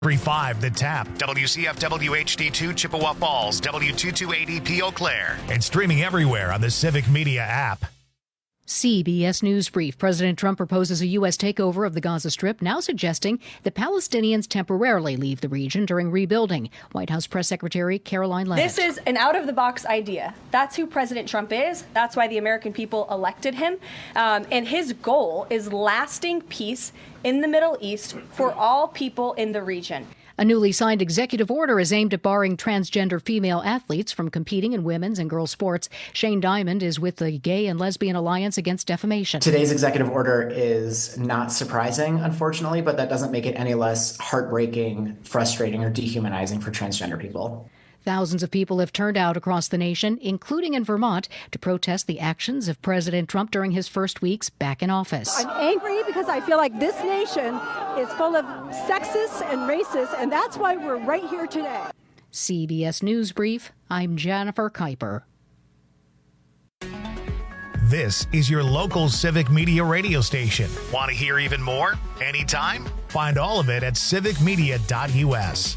The Tap, WCFW HD2 Chippewa Falls, W228EP Eau Claire, and streaming everywhere on the Civic Media app. CBS News Brief. President Trump proposes a U.S. takeover of the Gaza Strip, now suggesting the Palestinians temporarily leave the region during rebuilding. White House Press Secretary Caroline Leavitt. This is an out-of-the-box idea. That's who President Trump is. That's why the American people elected him. And his goal is lasting peace in the Middle East for all people in the region. A newly signed executive order is aimed at barring transgender female athletes from competing in women's and girls' sports. Shane Diamond is with the Gay and Lesbian Alliance Against Defamation. Today's executive order is not surprising, unfortunately, but that doesn't make it any less heartbreaking, frustrating, or dehumanizing for transgender people. Thousands of people have turned out across the nation, including in Vermont, to protest the actions of President Trump during his first weeks back in office. I'm angry because I feel like this nation is full of sexists and racists, and that's why we're right here today. CBS News Brief, I'm Jennifer Kuiper. This is your local Civic Media radio station. Want to hear even more? Anytime? Find all of it at civicmedia.us.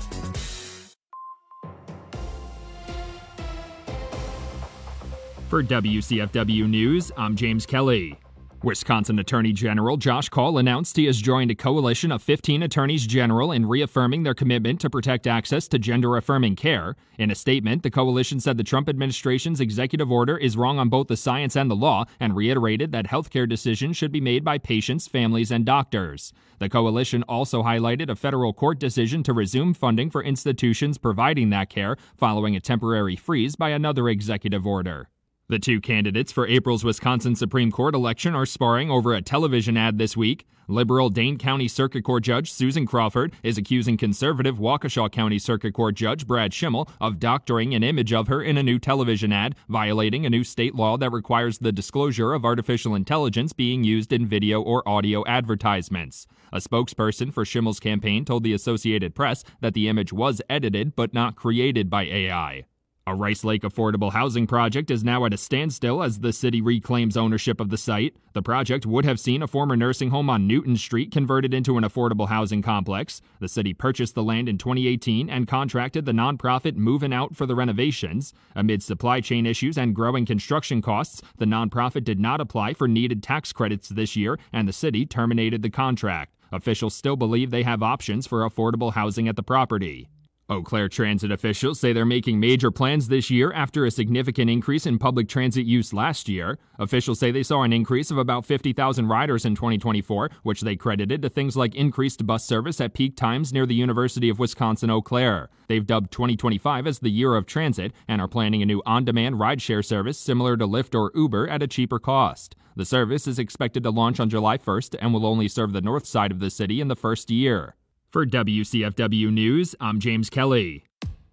For WCFW News, I'm James Kelly. Wisconsin Attorney General Josh Kaul announced he has joined a coalition of 15 attorneys general in reaffirming their commitment to protect access to gender-affirming care. In a statement, the coalition said the Trump administration's executive order is wrong on both the science and the law, and reiterated that healthcare decisions should be made by patients, families, and doctors. The coalition also highlighted a federal court decision to resume funding for institutions providing that care following a temporary freeze by another executive order. The two candidates for April's Wisconsin Supreme Court election are sparring over a television ad this week. Liberal Dane County Circuit Court Judge Susan Crawford is accusing conservative Waukesha County Circuit Court Judge Brad Schimmel of doctoring an image of her in a new television ad, violating a new state law that requires the disclosure of artificial intelligence being used in video or audio advertisements. A spokesperson for Schimmel's campaign told the Associated Press that the image was edited but not created by AI. A Rice Lake affordable housing project is now at a standstill as the city reclaims ownership of the site. The project would have seen a former nursing home on Newton Street converted into an affordable housing complex. The city purchased the land in 2018 and contracted the nonprofit Movin' Out for the renovations. Amid supply chain issues and growing construction costs, the nonprofit did not apply for needed tax credits this year, and the city terminated the contract. Officials still believe they have options for affordable housing at the property. Eau Claire Transit officials say they're making major plans this year after a significant increase in public transit use last year. Officials say they saw an increase of about 50,000 riders in 2024, which they credited to things like increased bus service at peak times near the University of Wisconsin-Eau Claire. They've dubbed 2025 as the year of transit and are planning a new on-demand rideshare service similar to Lyft or Uber at a cheaper cost. The service is expected to launch on July 1st and will only serve the north side of the city in the first year. For WCFW News, I'm James Kelly.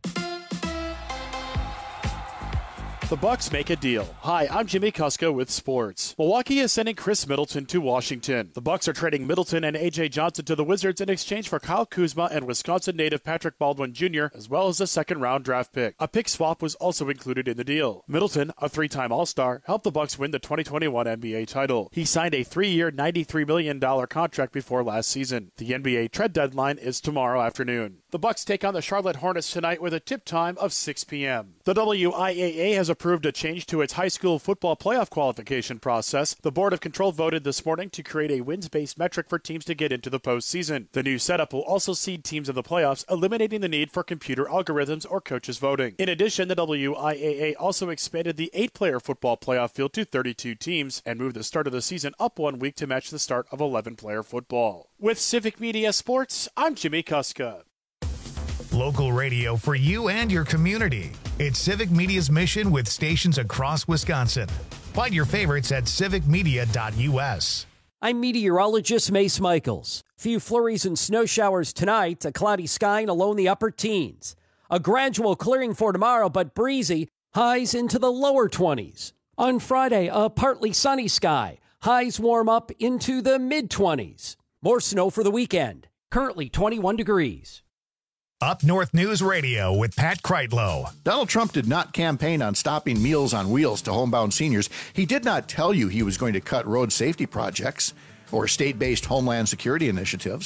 The Bucks make a deal. Hi, I'm Jimmy Kuska with sports. Milwaukee is sending Chris Middleton to Washington. The Bucks are trading Middleton and A.J. Johnson to the Wizards in exchange for Kyle Kuzma and Wisconsin native Patrick Baldwin Jr., as well as a second-round draft pick. A pick swap was also included in the deal. Middleton, a three-time All-Star, helped the Bucks win the 2021 NBA title. He signed a 3-year, $93 million contract before last season. The NBA trade deadline is tomorrow afternoon. The Bucks take on the Charlotte Hornets tonight with a tip time of 6 p.m. The WIAA has approved a change to its high school football playoff qualification process. The Board of Control voted this morning to create a wins-based metric for teams to get into the postseason. The new setup will also seed teams in the playoffs, eliminating the need for computer algorithms or coaches voting. In addition, the WIAA also expanded the 8-player football playoff field to 32 teams and moved the start of the season up 1 week to match the start of 11-player football. With Civic Media Sports, I'm Jimmy Kuska. Local radio for you and your community. It's Civic Media's mission with stations across Wisconsin. Find your favorites at civicmedia.us. I'm meteorologist Mace Michaels. Few flurries and snow showers tonight, a cloudy sky and a low in the upper teens. A gradual clearing for tomorrow, but breezy, highs into the lower 20s. On Friday, a partly sunny sky, highs warm up into the mid-20s. More snow for the weekend, currently 21 degrees. Up North News Radio with Pat Kreitlow. Donald Trump did not campaign on stopping Meals on Wheels to homebound seniors. He did not tell you he was going to cut road safety projects or state-based homeland security initiatives.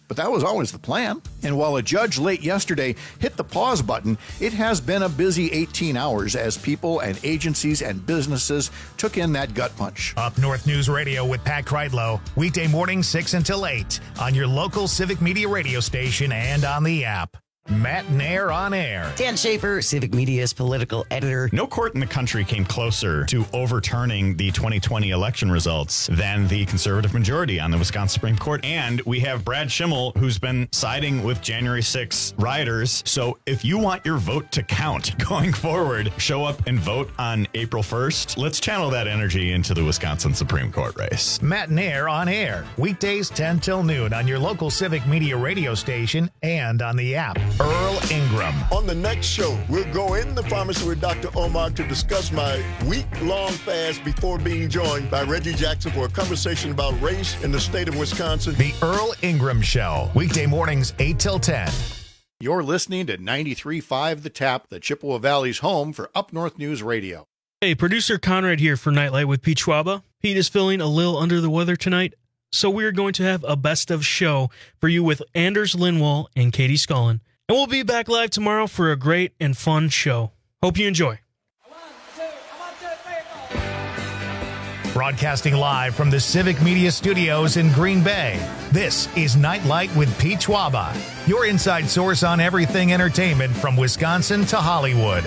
but that was always the plan. And while a judge late yesterday hit the pause button, it has been a busy 18 hours as people and agencies and businesses took in that gut punch. Up North News Radio with Pat Kreidlow, weekday mornings 6 until 8 on your local Civic Media radio station and on the app. Matt Nair on air. Dan Schaefer, Civic Media's political editor. No court in the country came closer to overturning the 2020 election results than the conservative majority on the Wisconsin Supreme Court. And we have Brad Schimmel, who's been siding with January 6 rioters. So if you want your vote to count going forward, show up and vote on April 1st. Let's channel that energy into the Wisconsin Supreme Court race. Matt Nair on air. Weekdays 10 till noon on your local Civic Media radio station and on the app. Earl Ingram. On the next show, we'll go in the pharmacy with Dr. Omar to discuss my week-long fast before being joined by Reggie Jackson for a conversation about race in the state of Wisconsin. The Earl Ingram Show. Weekday mornings 8 till 10. You're listening to 93.5 The Tap, the Chippewa Valley's home for Up North News Radio. Hey, producer Conrad here for Nightlight with Pete Schwaba. Pete is feeling a little under the weather tonight, so we're going to have a best of show for you with Anders Lindwall and Katie Scullin. And we'll be back live tomorrow for a great and fun show. Hope you enjoy. Broadcasting live from the Civic Media Studios in Green Bay, this is Nightlight with Pete Schwaba, your inside source on everything entertainment from Wisconsin to Hollywood.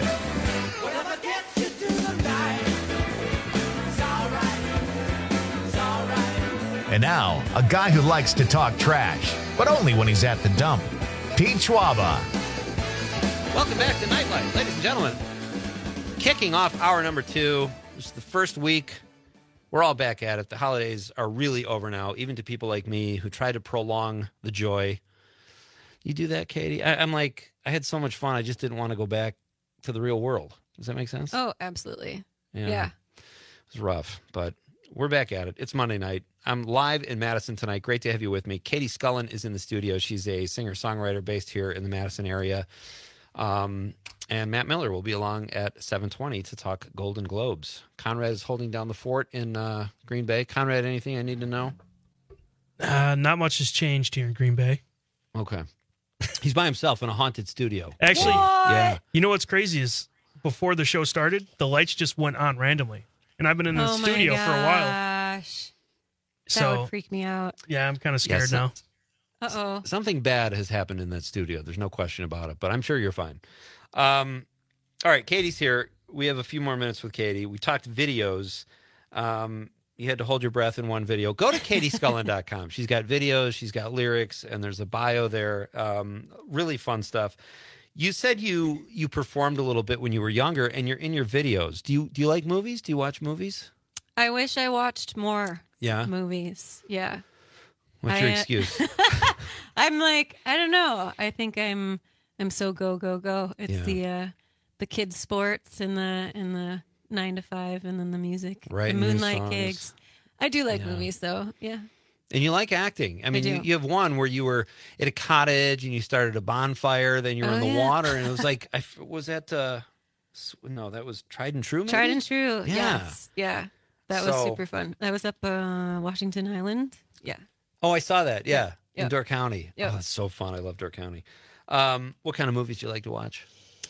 And now, a guy who likes to talk trash, but only when he's at the dump. Pete Schwaba. Welcome back to Nightlight, ladies and gentlemen. Kicking off hour number 2. This is the first week. We're all back at it. The holidays are really over now, even to people like me who try to prolong the joy. You do that, Katie? I'm like, I had so much fun. I just didn't want to go back to the real world. Does that make sense? Oh, absolutely. Yeah. It was rough, but we're back at it. It's Monday night. I'm live in Madison tonight. Great to have you with me. Katie Scullin is in the studio. She's a singer-songwriter based here in the Madison area. And Matt Miller will be along at 7:20 to talk Golden Globes. Conrad is holding down the fort in Green Bay. Conrad, anything I need to know? Not much has changed here in Green Bay. Okay. He's by himself in a haunted studio. Actually, yeah. You know what's crazy is before the show started, the lights just went on randomly. And I've been in the studio for a while. Gosh. That So, would freak me out. Yeah, I'm kind of scared now. Uh-oh. Something bad has happened in that studio. There's no question about it, but I'm sure you're fine. All right, Katie's here. We have a few more minutes with Katie. We talked videos. You had to hold your breath in one video. Go to katiescullin.com. She's got videos, she's got lyrics, and there's a bio there. Really fun stuff. You said you performed a little bit when you were younger, and you're in your videos. Do you like movies? Do you watch movies? I wish I watched more Yeah? movies. Yeah. What's your excuse? I'm like, I don't know. I think I'm so go. It's the kids sports and the 9 to 5 and then the music. Right. The moonlight gigs. I do like movies though. Yeah. And you like acting. I mean, you have one where you were at a cottage and you started a bonfire, then you were in the water, and it was like, was that, no, that was Tried and True, maybe? Tried and True, Yeah. yes. Yeah. That was super fun. That was up Washington Island. Yeah. Oh, I saw that, yeah. Yep. In Door County. Yep. Oh, that's so fun. I love Door County. What kind of movies do you like to watch?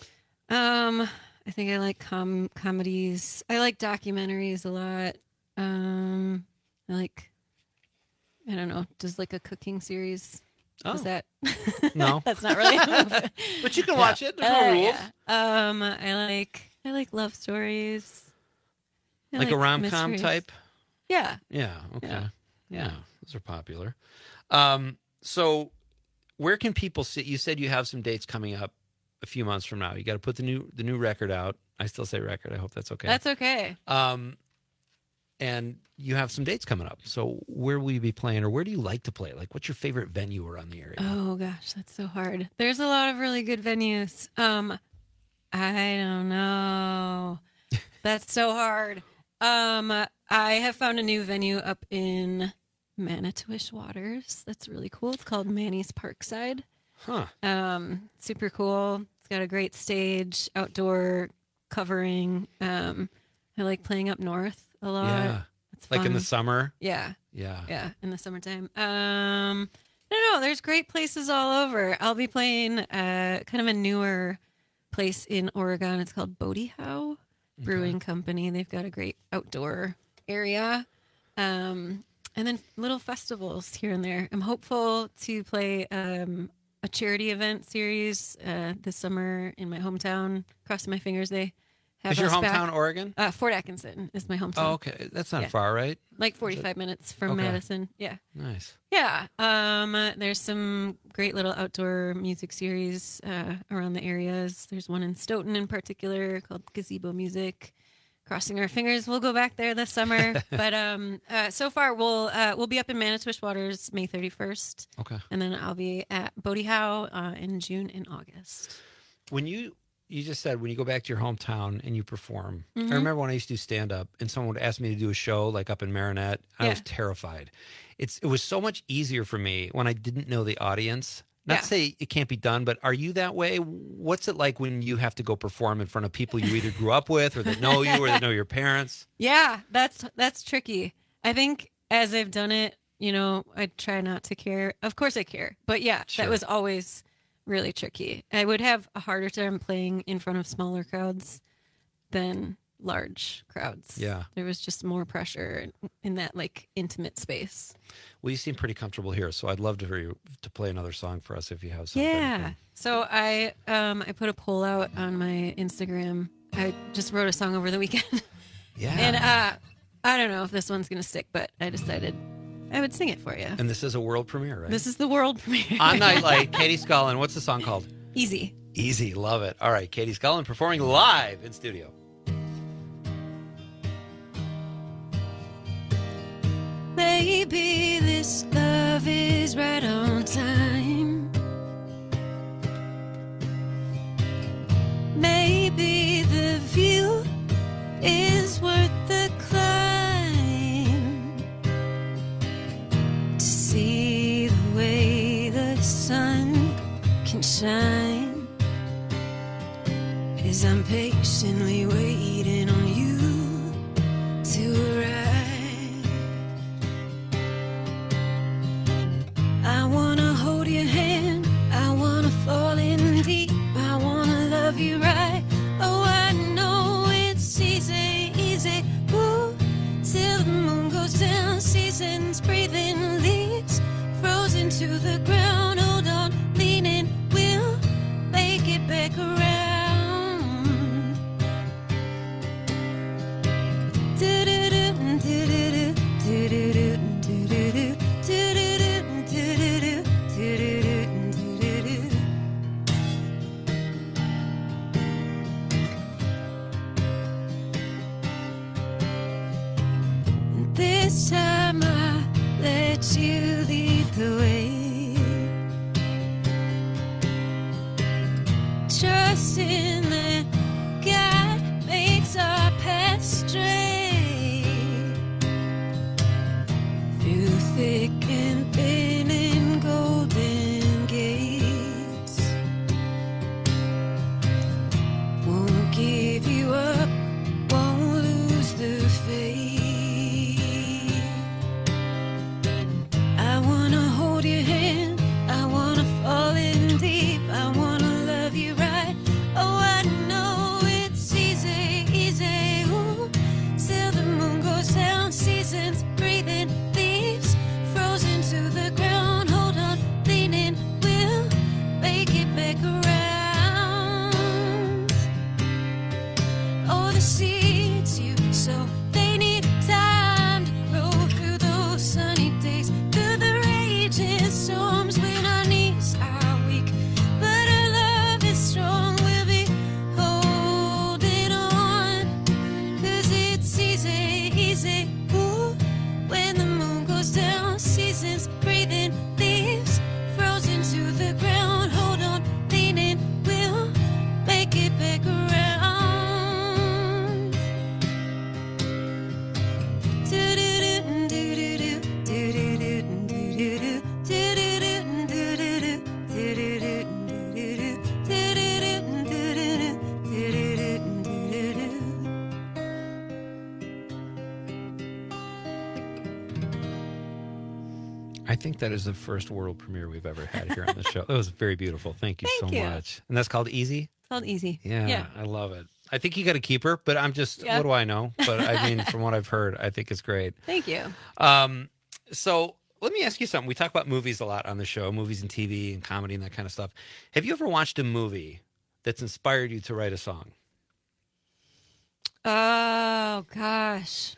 I think I like comedies. I like documentaries a lot. I like, I don't know, does like a cooking series. Oh. Is that? No. That's not really a movie. But you can watch it. There's no rules. Yeah. I like love stories. I Like a rom-com mysteries. type? Yeah. Yeah, okay. Yeah. Those are popular. So where can people see? You said you have some dates coming up a few months from now. You got to put the new record out. I still say record. I hope that's okay. That's okay. And you have some dates coming up. So where will you be playing, or where do you like to play? Like, what's your favorite venue around the area? Oh gosh, that's so hard. There's a lot of really good venues. I don't know. That's so hard. I have found a new venue up in Manitowish Waters. That's really cool. It's called Manny's Parkside. Huh. Super cool. It's got a great stage, outdoor covering. I like playing up north a lot. Yeah. It's like in fun. the summer? Yeah. Yeah. Yeah, in the summertime. And No, there's great places all over. I'll be playing kind of a newer place in Oregon. It's called Bodie Howe Brewing Company. They've got a great outdoor area. And then little festivals here and there. I'm hopeful to play a charity event series this summer in my hometown. Crossing my fingers they have Is your us hometown back. Oregon? Fort Atkinson is my hometown. Oh, okay. That's not far, right? Like 45 minutes from Madison. Yeah. Nice. Yeah. There's some great little outdoor music series around the areas. There's one in Stoughton in particular called Gazebo Music. Crossing our fingers, we'll go back there this summer. But so far, we'll be up in Manitowish Waters May 31st. Okay. And then I'll be at Bodie Howe in June and August. When you just said when you go back to your hometown and you perform, Mhm. I remember when I used to do stand-up and someone would ask me to do a show like up in Marinette. I was terrified. It was so much easier for me when I didn't know the audience. Not to say it can't be done, but are you that way? What's it like when you have to go perform in front of people you either grew up with or that know you or that know your parents? Yeah, that's tricky. I think as I've done it, I try not to care. Of course I care. But yeah, Sure. that was always really tricky. I would have a harder time playing in front of smaller crowds than large crowds. Yeah. There was just more pressure in that like intimate space. Well, you seem pretty comfortable here, so I'd love to hear you to play another song for us if you have something. Yeah. So I put a poll out on my Instagram. I just wrote a song over the weekend. Yeah. And I don't know if this one's going to stick, but I decided I would sing it for you. And this is a world premiere, right? This is the world premiere. On Nightlight, Katie Scullin. What's the song called? Easy. Easy. Love it. All right, Katie Scullin performing live in studio. Maybe this love is right on time. Maybe the view is worth the climb. To see the way the sun can shine as I'm patiently waiting on you to arrive. I wanna hold your hand, I wanna fall in deep, I wanna love you right. Oh, I know it's easy, easy, ooh, till the moon goes down, seasons breathing, leaves frozen to the ground. Hold on, leaning, we'll make it back around. Do-do-do, do-do-do, do-do-do, do-do-do, do-do-do, do-do-do, do-do-do, do-do-do. This time I let you lead the way, trusting that God makes our path straight. Through thick and thin and golden gates, won't give you up, won't lose the faith. I wanna hold your hand, I wanna fall in deep, I wanna love you right. Oh, I think that is the first world premiere we've ever had here on the show. That was very beautiful. Thank you so much. And that's called Easy? It's called Easy. Yeah, I love it. I think you got to keep her, but I'm just, what do I know? But I mean, from what I've heard, I think it's great. Thank you. So let me ask you something. We talk about movies a lot on the show, movies and TV and comedy and that kind of stuff. Have you ever watched a movie that's inspired you to write a song? Oh, gosh.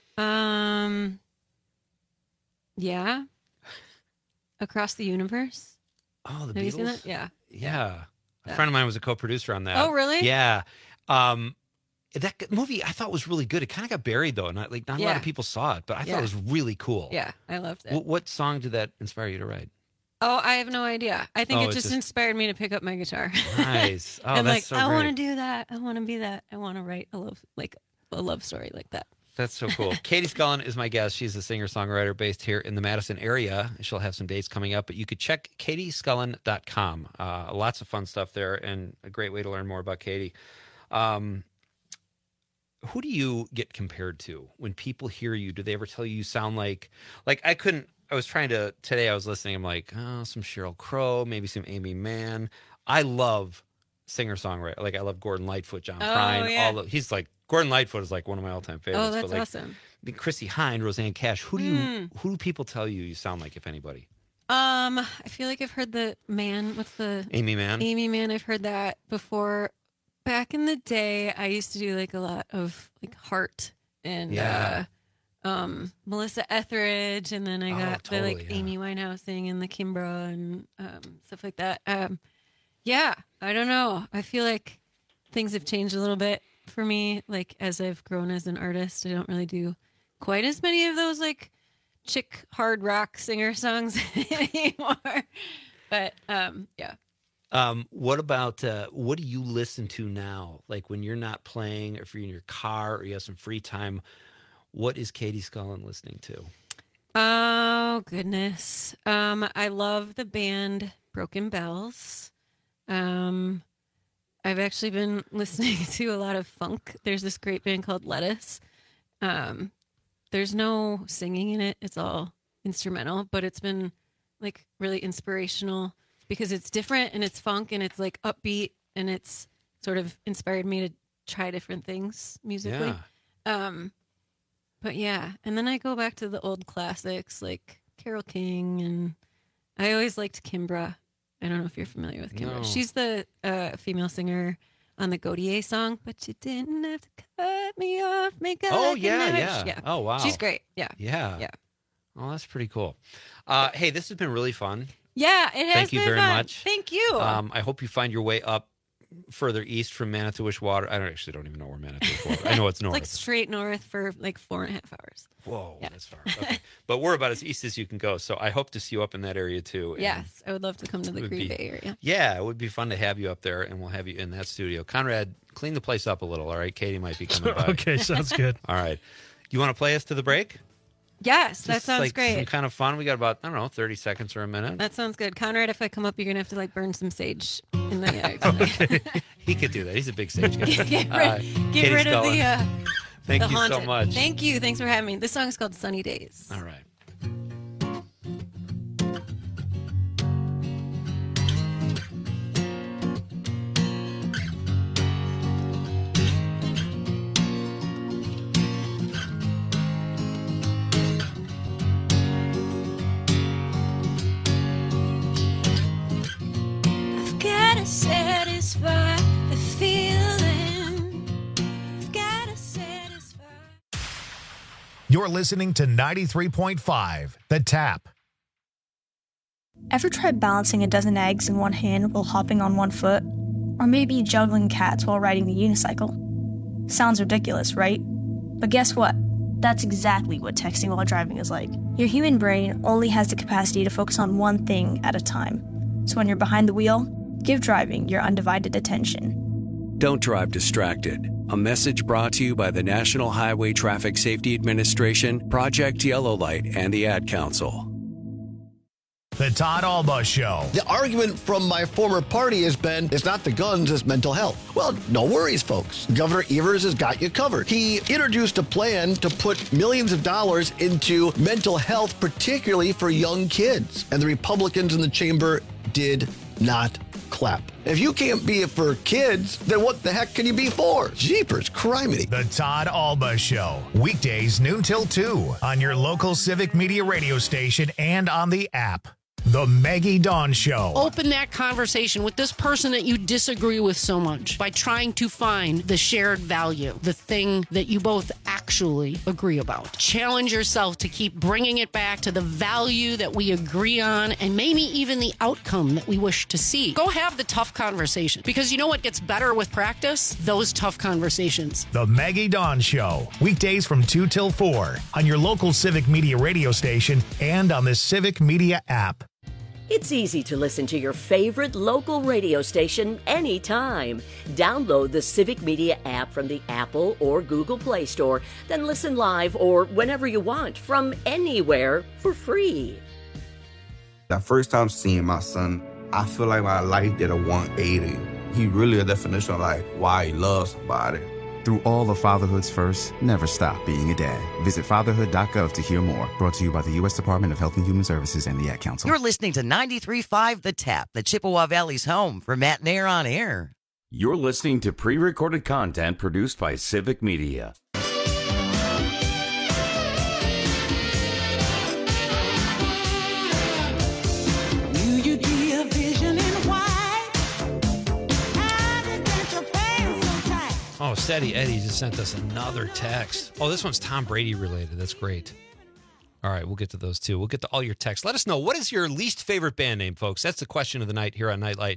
Yeah. Across the Universe. Oh, the Beatles? Have you seen that? Yeah. Yeah. A friend of mine was a co-producer on that. Oh, really? Yeah. That movie I thought was really good. It kind of got buried though. Not a lot of people saw it, but I thought it was really cool. Yeah, I loved it. What song did that inspire you to write? Oh, I have no idea. I think it just inspired me to pick up my guitar. Nice. Oh, I'm that's like, so I great. want to do that. I want to be that. I want to write a love story like that. That's so cool. Katie Scullin is my guest. She's a singer-songwriter based here in the Madison area. She'll have some dates coming up, but you could check katiescullin.com. Lots of fun stuff there and a great way to learn more about Katie. Who do you get compared to when people hear you? Do they ever tell you sound like I was listening. I'm like, oh, some Sheryl Crow, maybe some Amy Mann. I love singer-songwriter. Like I love Gordon Lightfoot, John Prine. Yeah. He's like, Gordon Lightfoot is like one of my all-time favorites. Oh, that's awesome. Chrissy Hynde, Roseanne Cash. Who do people tell you sound like, if anybody? I feel like I've heard the man. What's the Amy Mann? Amy Mann. I've heard that before. Back in the day, I used to do like a lot of like Heart and Melissa Etheridge, and then I got the Amy Winehouse thing and the Kimbra and stuff like that. Yeah, I don't know. I feel like things have changed a little bit for me. Like as I've grown as an artist, I don't really do quite as many of those like chick hard rock singer songs anymore. But yeah. What about what do you listen to now? Like when you're not playing, or if you're in your car, or you have some free time, what is Katie Scullin listening to? Oh goodness, I love the band Broken Bells. I've actually been listening to a lot of funk. There's this great band called Lettuce. There's no singing in it; it's all instrumental, but it's been like really inspirational. Because it's different and it's funk and it's like upbeat and it's sort of inspired me to try different things musically. Yeah. But yeah, and then I go back to the old classics like Carole King, and I always liked Kimbra. I don't know if you're familiar with Kimbra. No. She's the female singer on the Gaudier song, but you didn't have to cut me off. Make yeah. Oh wow, she's great. Yeah. Oh, that's pretty cool. Hey, this has been really fun. Yeah, it has. Thank you very much. Thank you. I hope you find your way up further east from Manitowish Water. I don't even know where Manitowish Water. I know it's north. It's like straight north for like 4.5 hours. Whoa, that's far. Okay. But we're about as east as you can go. So I hope to see you up in that area too. Yes, I would love to come to the Green Bay area. Yeah, it would be fun to have you up there, and we'll have you in that studio. Conrad, clean the place up a little. All right, Katie might be coming by. Okay, sounds good. All right, you want to play us to the break? Yes, that sounds like great. Some kind of fun. We got about 30 seconds or a minute. That sounds good. Conrad, if I come up, you're gonna have to like burn some sage in the yard. Okay. He could do that. He's a big sage guy. Get rid of the Thank you haunted. so much. Thank you. Thanks for having me. This song is called Sunny Days. All right. Satisfy the feeling. Gotta satisfy. You're listening to 93.5 The Tap. Ever tried balancing a dozen eggs in one hand while hopping on one foot? Or maybe juggling cats while riding the unicycle? Sounds ridiculous, right? But guess what? That's exactly what texting while driving is like. Your human brain only has the capacity to focus on one thing at a time. So when you're behind the wheel, give driving your undivided attention. Don't drive distracted. A message brought to you by the National Highway Traffic Safety Administration, Project Yellow Light, and the Ad Council. The Todd Alba Show. The argument from my former party has been, it's not the guns, it's mental health. Well, no worries, folks. Governor Evers has got you covered. He introduced a plan to put millions of dollars into mental health, particularly for young kids. And the Republicans in the chamber did not clap. If you can't be it for kids, then what the heck can you be for? Jeepers, criminy. The Todd Alba Show. Weekdays noon till 2 on your local Civic Media radio station and on the app. The Maggie Dawn Show. Open that conversation with this person that you disagree with so much by trying to find the shared value, the thing that you both actually agree about. Challenge yourself to keep bringing it back to the value that we agree on and maybe even the outcome that we wish to see. Go have the tough conversation, because you know what gets better with practice? Those tough conversations. The Maggie Dawn Show. Weekdays from 2 till 4 on your local Civic Media radio station and on the Civic Media app. It's easy to listen to your favorite local radio station anytime. Download the Civic Media app from the Apple or Google Play Store, then listen live or whenever you want from anywhere for free. That first time seeing my son, I feel like my life did a 180. He really a definition of like why he loves somebody. Through all of fatherhood's first, never stop being a dad. Visit fatherhood.gov to hear more. Brought to you by the U.S. Department of Health and Human Services and the Ad Council. You're listening to 93.5 The Tap, the Chippewa Valley's home for Matt Nair on Air. You're listening to pre-recorded content produced by Civic Media. Oh, Steady Eddie just sent us another text. Oh, this one's Tom Brady related. That's great. All right, we'll get to those too. We'll get to all your texts. Let us know, what is your least favorite band name, folks? That's the question of the night here on Nightlight.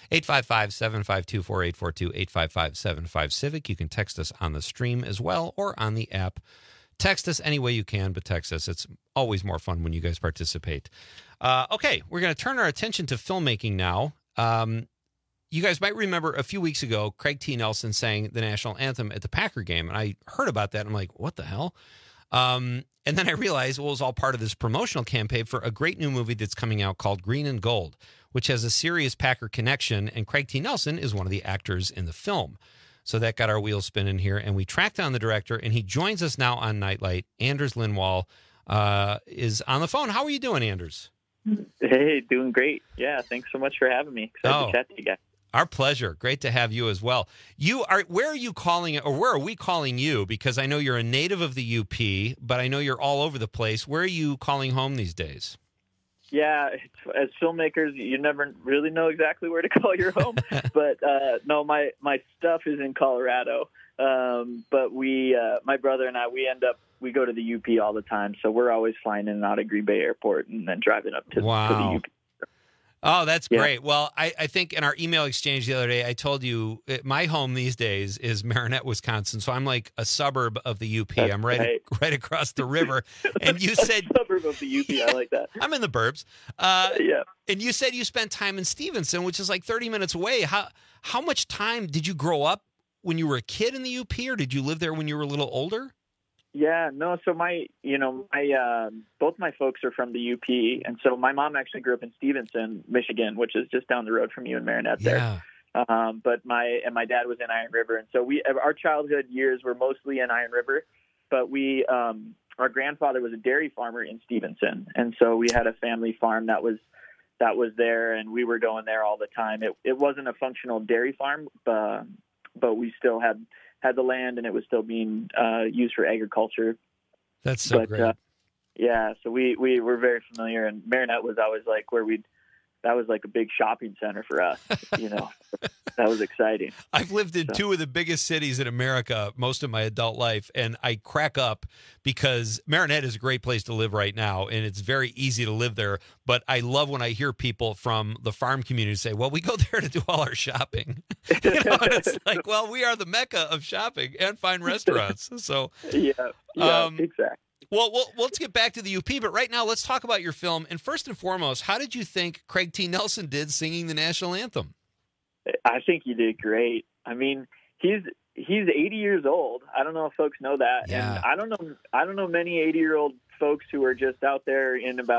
855-752-4842, 855-75-CIVIC. You can text us on the stream as well or on the app. Text us any way you can, but text us. It's always more fun when you guys participate. Okay, we're going to turn our attention to filmmaking now. You guys might remember a few weeks ago, Craig T. Nelson sang the national anthem at the Packer game, and I heard about that, and I'm like, what the hell? And then I realized it was all part of this promotional campaign for a great new movie that's coming out called Green and Gold, which has a serious Packer connection, and Craig T. Nelson is one of the actors in the film. So that got our wheels spinning here, and we tracked down the director, and he joins us now on Nightlight. Anders Lindwall is on the phone. How are you doing, Anders? Hey, doing great. Yeah, thanks so much for having me. Excited to chat to you guys. Our pleasure. Great to have you as well. Where are you calling, or where are we calling you? Because I know you're a native of the UP, but I know you're all over the place. Where are you calling home these days? Yeah, as filmmakers, you never really know exactly where to call your home. But no, my stuff is in Colorado. But my brother and I, we go to the UP all the time. So we're always flying in and out of Green Bay Airport and then driving up to the UP. Oh, that's great. Well, I think in our email exchange the other day, I told you my home these days is Marinette, Wisconsin. So I'm like a suburb of the UP. That's I'm right across the river. And you said suburb of the UP. I like that. I'm in the burbs. Yeah. And you said you spent time in Stevenson, which is like 30 minutes away. How much time did you grow up when you were a kid in the UP, or did you live there when you were a little older? Yeah, no. So both my folks are from the UP, and so my mom actually grew up in Stevenson, Michigan, which is just down the road from you in Marinette there. But my dad was in Iron River, and so our childhood years were mostly in Iron River. But our grandfather was a dairy farmer in Stevenson, and so we had a family farm that was there, and we were going there all the time. It wasn't a functional dairy farm, but we still had the land, and it was still being used for agriculture. That's so great. Yeah, so we were very familiar, and Marinette was always like that was like a big shopping center for us, That was exciting. I've lived in two of the biggest cities in America most of my adult life, and I crack up because Marinette is a great place to live right now, and it's very easy to live there. But I love when I hear people from the farm community say, well, we go there to do all our shopping. And it's like, well, we are the mecca of shopping and fine restaurants. So exactly. Well, let's get back to the UP, but right now let's talk about your film. And first and foremost, how did you think Craig T. Nelson did singing the national anthem? I think he did great. I mean, he's 80 years old. I don't know if folks know that. Yeah. And I don't know many 80-year-old folks who are just out there in about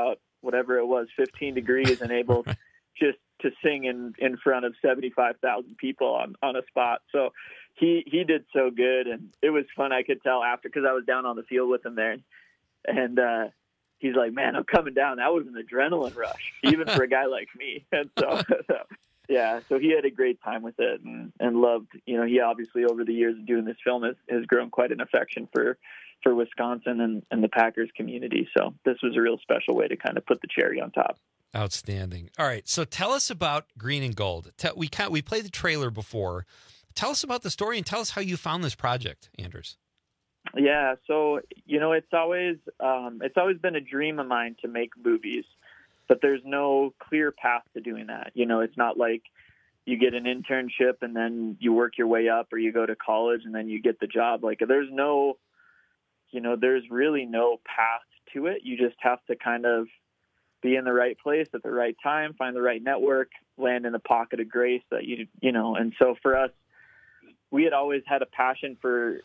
whatever it was, 15 degrees and able just to sing in front of 75,000 people on a spot. So he did so good, and it was fun. I could tell after, because I was down on the field with him there, and he's like, man, I'm coming down. That was an adrenaline rush, even for a guy like me. And so yeah, so he had a great time with it and loved, he obviously over the years of doing this film has grown quite an affection for Wisconsin and the Packers community. So this was a real special way to kind of put the cherry on top. Outstanding. All right, so tell us about Green and Gold. We played the trailer before. Tell us about the story and tell us how you found this project, Anders. Yeah, so it's always been a dream of mine to make movies, but there's no clear path to doing that. It's not like you get an internship and then you work your way up, or you go to college and then you get the job. Like there's really no path to it. You just have to kind of be in the right place at the right time, find the right network, land in a pocket of grace that and so for us, we had always had a passion for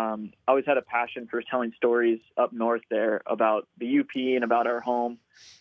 telling stories up north there about the UP and about our home.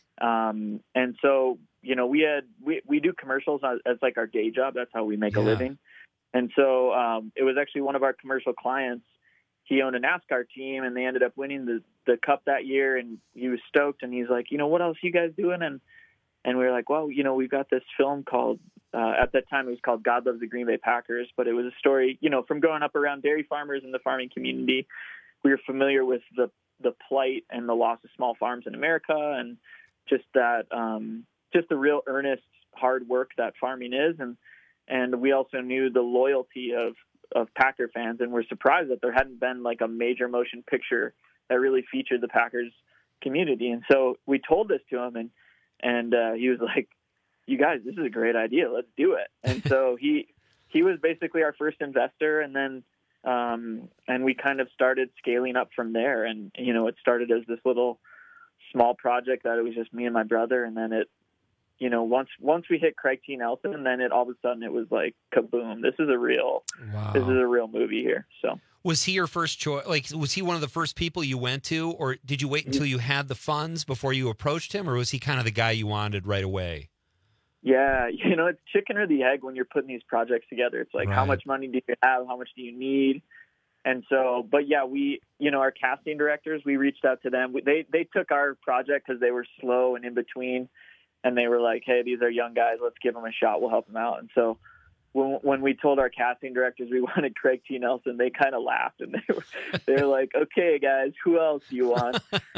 And so, we do commercials as like our day job. That's how we make a living. And so, it was actually one of our commercial clients. He owned a NASCAR team and they ended up winning the cup that year, and he was stoked, and he's like, what else are you guys doing? And we were like, well, we've got this film called, at that time it was called God Loves the Green Bay Packers, but it was a story, from growing up around dairy farmers in the farming community. We were familiar with the plight and the loss of small farms in America, and just that, just the real earnest hard work that farming is. And we also knew the loyalty of Packer fans, and we're surprised that there hadn't been like a major motion picture that really featured the Packers community. And so we told this to him, and he was like, you guys, this is a great idea. Let's do it. And so he was basically our first investor. And then, and we kind of started scaling up from there. And, it started as this little small project that it was just me and my brother. And then it, once we hit Craig T. Nelson, then all of a sudden it was like kaboom. This is a real movie here. So was he your first choice? Like, was he one of the first people you went to, or did you wait until you had the funds before you approached him, or was he kind of the guy you wanted right away? Yeah, it's chicken or the egg when you're putting these projects together. It's like, how much money do you have? How much do you need? And so, but yeah, we, our casting directors, we reached out to them. They took our project because they were slow and in between. And they were like, hey, these are young guys. Let's give them a shot. We'll help them out. And so when we told our casting directors we wanted Craig T. Nelson, they kind of laughed. And they were like, okay, guys, who else do you want?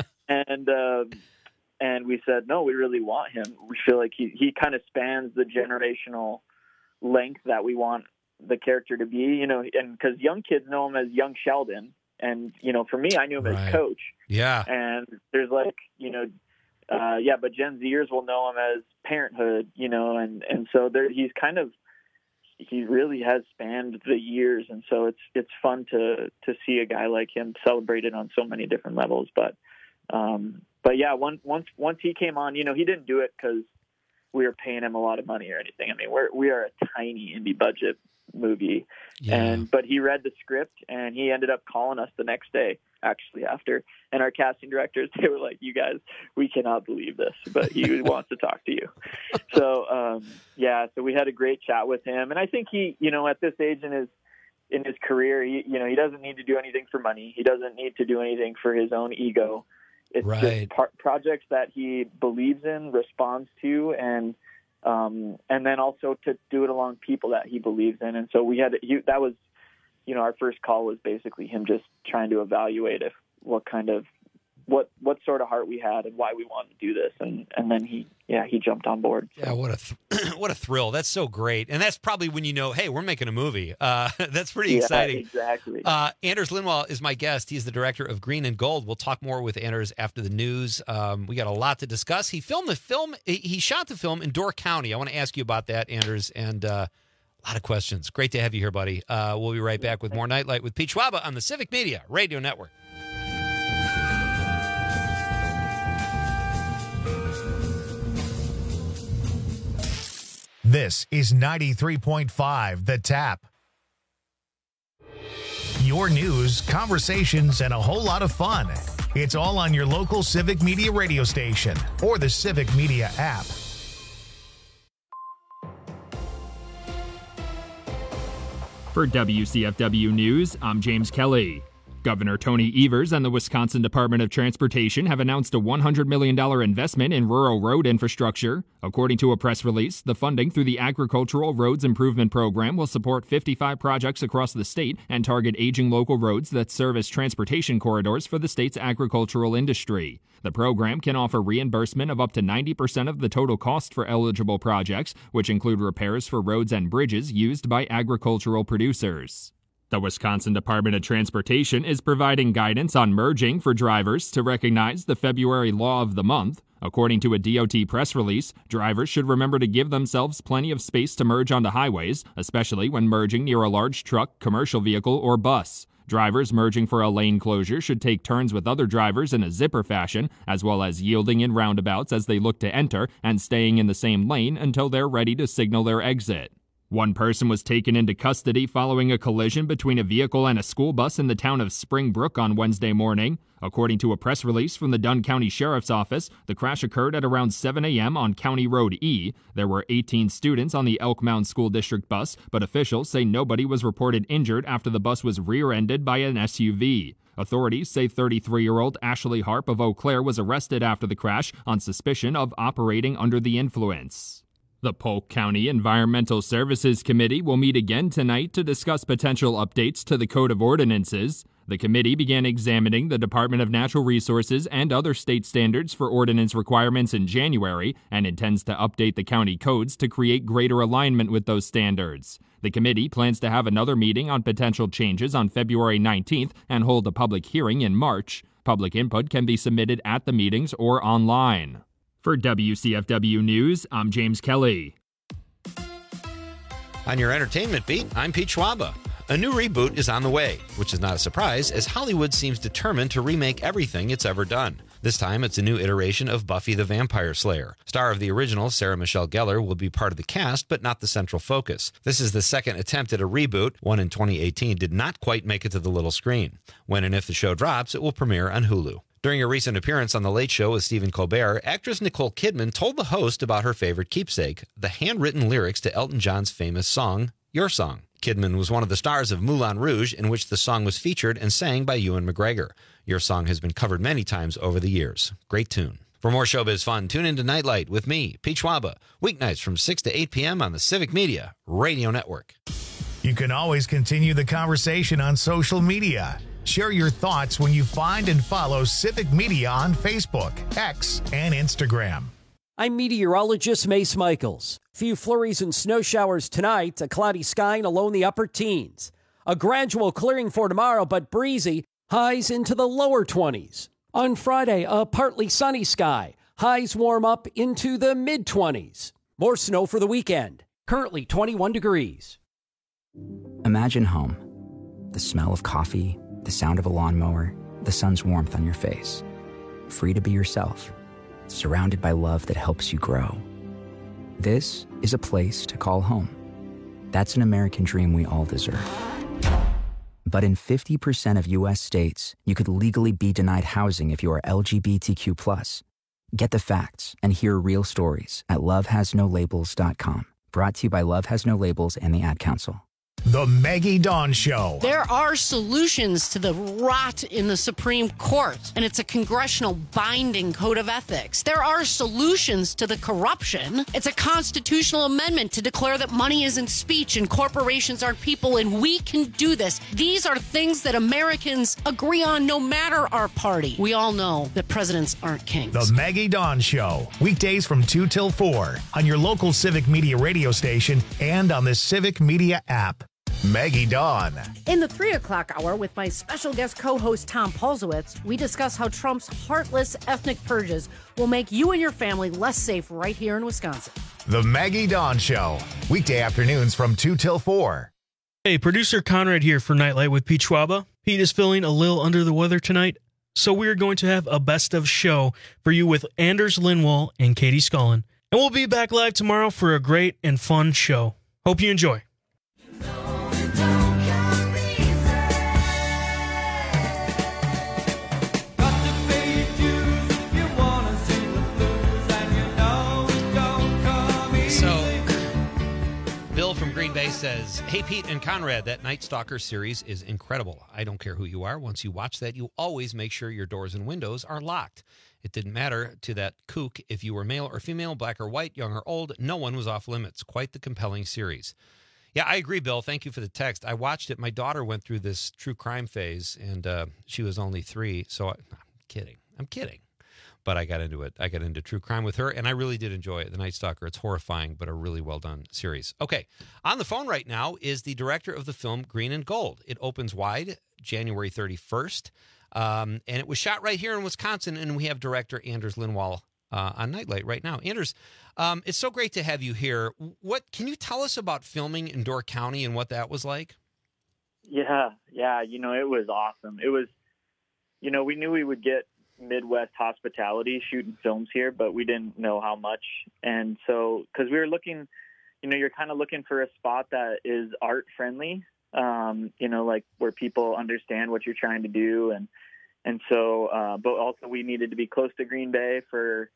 And we said, no, we really want him. We feel like he kind of spans the generational length that we want the character to be, and because young kids know him as young Sheldon. And, for me, I knew him as Coach. Yeah. And there's like, but Gen Zers will know him as Parenthood, and so he really has spanned the years. And so it's fun to see a guy like him celebrated on so many different levels. But yeah, once he came on, he didn't do it because we were paying him a lot of money or anything. I mean, we are a tiny indie budget movie, but he read the script and he ended up calling us the next day, actually, after. And our casting directors, they were like, you guys, we cannot believe this, but he wants to talk to you. So, so we had a great chat with him. And I think he, at this age in his career, he doesn't need to do anything for money. He doesn't need to do anything for his own ego. It's just projects that he believes in, responds to, and then also to do it along people that he believes in. And so that was, our first call was basically him just trying to evaluate what sort of heart we had and why we wanted to do this. And then he jumped on board. So. Yeah. What a thrill. That's so great. And that's probably when hey, we're making a movie. That's pretty exciting. Exactly. Anders Lindwall is my guest. He's the director of Green and Gold. We'll talk more with Anders after the news. We got a lot to discuss. He shot the film in Door County. I want to ask you about that, Anders, and a lot of questions. Great to have you here, buddy. We'll be right back with more Nightlight with Pete Schwaba on the Civic Media Radio Network. This is 93.5 The Tap. Your news, conversations, and a whole lot of fun. It's all on your local Civic Media radio station or the Civic Media app. For WCFW News, I'm James Kelly. Governor Tony Evers and the Wisconsin Department of Transportation have announced a $100 million investment in rural road infrastructure. According to a press release, the funding through the Agricultural Roads Improvement Program will support 55 projects across the state and target aging local roads that serve as transportation corridors for the state's agricultural industry. The program can offer reimbursement of up to 90% of the total cost for eligible projects, which include repairs for roads and bridges used by agricultural producers. The Wisconsin Department of Transportation is providing guidance on merging for drivers to recognize the February Law of the Month. According to a DOT press release, drivers should remember to give themselves plenty of space to merge onto highways, especially when merging near a large truck, commercial vehicle, or bus. Drivers merging for a lane closure should take turns with other drivers in a zipper fashion, as well as yielding in roundabouts as they look to enter and staying in the same lane until they're ready to signal their exit. One person was taken into custody following a collision between a vehicle and a school bus in the town of Springbrook on Wednesday morning. According to a press release from the Dunn County Sheriff's Office, the crash occurred at around 7 a.m. on County Road E. There were 18 students on the Elk Mound School District bus, but officials say nobody was reported injured after the bus was rear-ended by an SUV. Authorities say 33-year-old Ashley Harp of Eau Claire was arrested after the crash on suspicion of operating under the influence. The Polk County Environmental Services Committee will meet again tonight to discuss potential updates to the Code of Ordinances. The committee began examining the Department of Natural Resources and other state standards for ordinance requirements in January and intends to update the county codes to create greater alignment with those standards. The committee plans to have another meeting on potential changes on February 19th and hold a public hearing in March. Public input can be submitted at the meetings or online. For WCFW News, I'm James Kelly. On your entertainment beat, I'm Pete Schwaba. A new reboot is on the way, which is not a surprise as Hollywood seems determined to remake everything it's ever done. This time, it's a new iteration of Buffy the Vampire Slayer. Star of the original, Sarah Michelle Gellar, will be part of the cast, but not the central focus. This is the second attempt at a reboot. One in 2018 did not quite make it to the little screen. When and if the show drops, it will premiere on Hulu. During a recent appearance on The Late Show with Stephen Colbert, actress Nicole Kidman told the host about her favorite keepsake, the handwritten lyrics to Elton John's famous song, Your Song. Kidman was one of the stars of Moulin Rouge, in which the song was featured and sang by Ewan McGregor. Your Song has been covered many times over the years. Great tune. For more showbiz fun, tune into Nightlight with me, Pete Schwaba, weeknights from 6 to 8 p.m. on the Civic Media Radio Network. You can always continue the conversation on social media. Share your thoughts when you find and follow Civic Media on Facebook, X, and Instagram. I'm meteorologist Mace Michaels. Few flurries and snow showers tonight, a cloudy sky and a low in the upper teens. A gradual clearing for tomorrow, but breezy, highs into the lower 20s. On Friday, a partly sunny sky, highs warm up into the mid-20s. More snow for the weekend, currently 21 degrees. Imagine home. The smell of coffee, the sound of a lawnmower, the sun's warmth on your face. Free to be yourself, surrounded by love that helps you grow. This is a place to call home. That's an American dream we all deserve. But in 50% of U.S. states, you could legally be denied housing if you are LGBTQ+. Get the facts and hear real stories at lovehasnolabels.com. Brought to you by Love Has No Labels and the Ad Council. The Maggie Dawn Show. There are solutions to the rot in the Supreme Court, and it's a congressional binding code of ethics. There are solutions to the corruption. It's a constitutional amendment to declare that money isn't speech and corporations aren't people, and we can do this. These are things that Americans agree on no matter our party. We all know that presidents aren't kings. The Maggie Dawn Show. Weekdays from 2 till 4 on your local Civic Media radio station and on the Civic Media app. Maggie Dawn. In the 3 o'clock hour with my special guest co-host Tom Polzowitz, we discuss how Trump's heartless ethnic purges will make you and your family less safe right here in Wisconsin. The Maggie Dawn Show. Weekday afternoons from 2 till 4. Hey, producer Conrad here for Nightlight with Pete Schwaba. Pete is feeling a little under the weather tonight, so we're going to have a best of show for you with Anders Lindwall and Katie Scullin. And we'll be back live tomorrow for a great and fun show. Hope you enjoy. Bay says, "Hey, Pete and Conrad, that Night Stalker series is incredible. I don't care who you are. Once you watch that, you always make sure your doors and windows are locked. It didn't matter to that kook if you were male or female, black or white, young or old. No one was off limits. Quite the compelling series." Yeah, I agree, Bill. Thank you for the text. I watched it. My daughter went through this true crime phase, and she was only 3. So I'm kidding. But I got into it. I got into true crime with her, and I really did enjoy it. The Night Stalker, it's horrifying, but a really well-done series. Okay, on the phone right now is the director of the film Green and Gold. It opens wide January 31st, and it was shot right here in Wisconsin, and we have director Anders Lindwall on Nightlight right now. Anders, it's so great to have you here. What can you tell us about filming in Door County and what that was like? Yeah, it was awesome. It was, we knew we would get Midwest hospitality shooting films here, but we didn't know how much. And so, because we were looking, you're kind of looking for a spot that is art friendly, like where people understand what you're trying to do. And so, but also we needed to be close to Green Bay for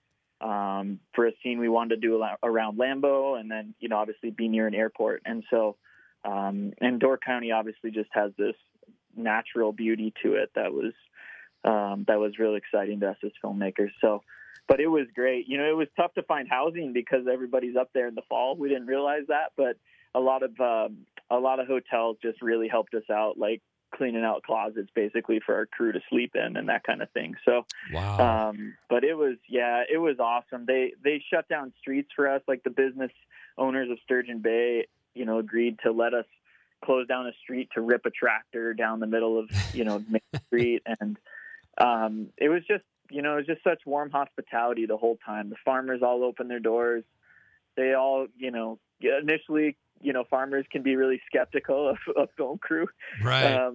a scene we wanted to do around Lambeau, and then, obviously be near an airport. And so, and Door County obviously just has this natural beauty to it that was really exciting to us as filmmakers. So, but it was great. It was tough to find housing because everybody's up there in the fall. We didn't realize that, but a lot of hotels just really helped us out, like cleaning out closets basically for our crew to sleep in and that kind of thing. So, wow. But it was awesome. They shut down streets for us. Like the business owners of Sturgeon Bay, agreed to let us close down a street to rip a tractor down the middle of, Main Street. And, it was just such warm hospitality the whole time. The farmers all opened their doors. They all, initially, farmers can be really skeptical of film crew. Right.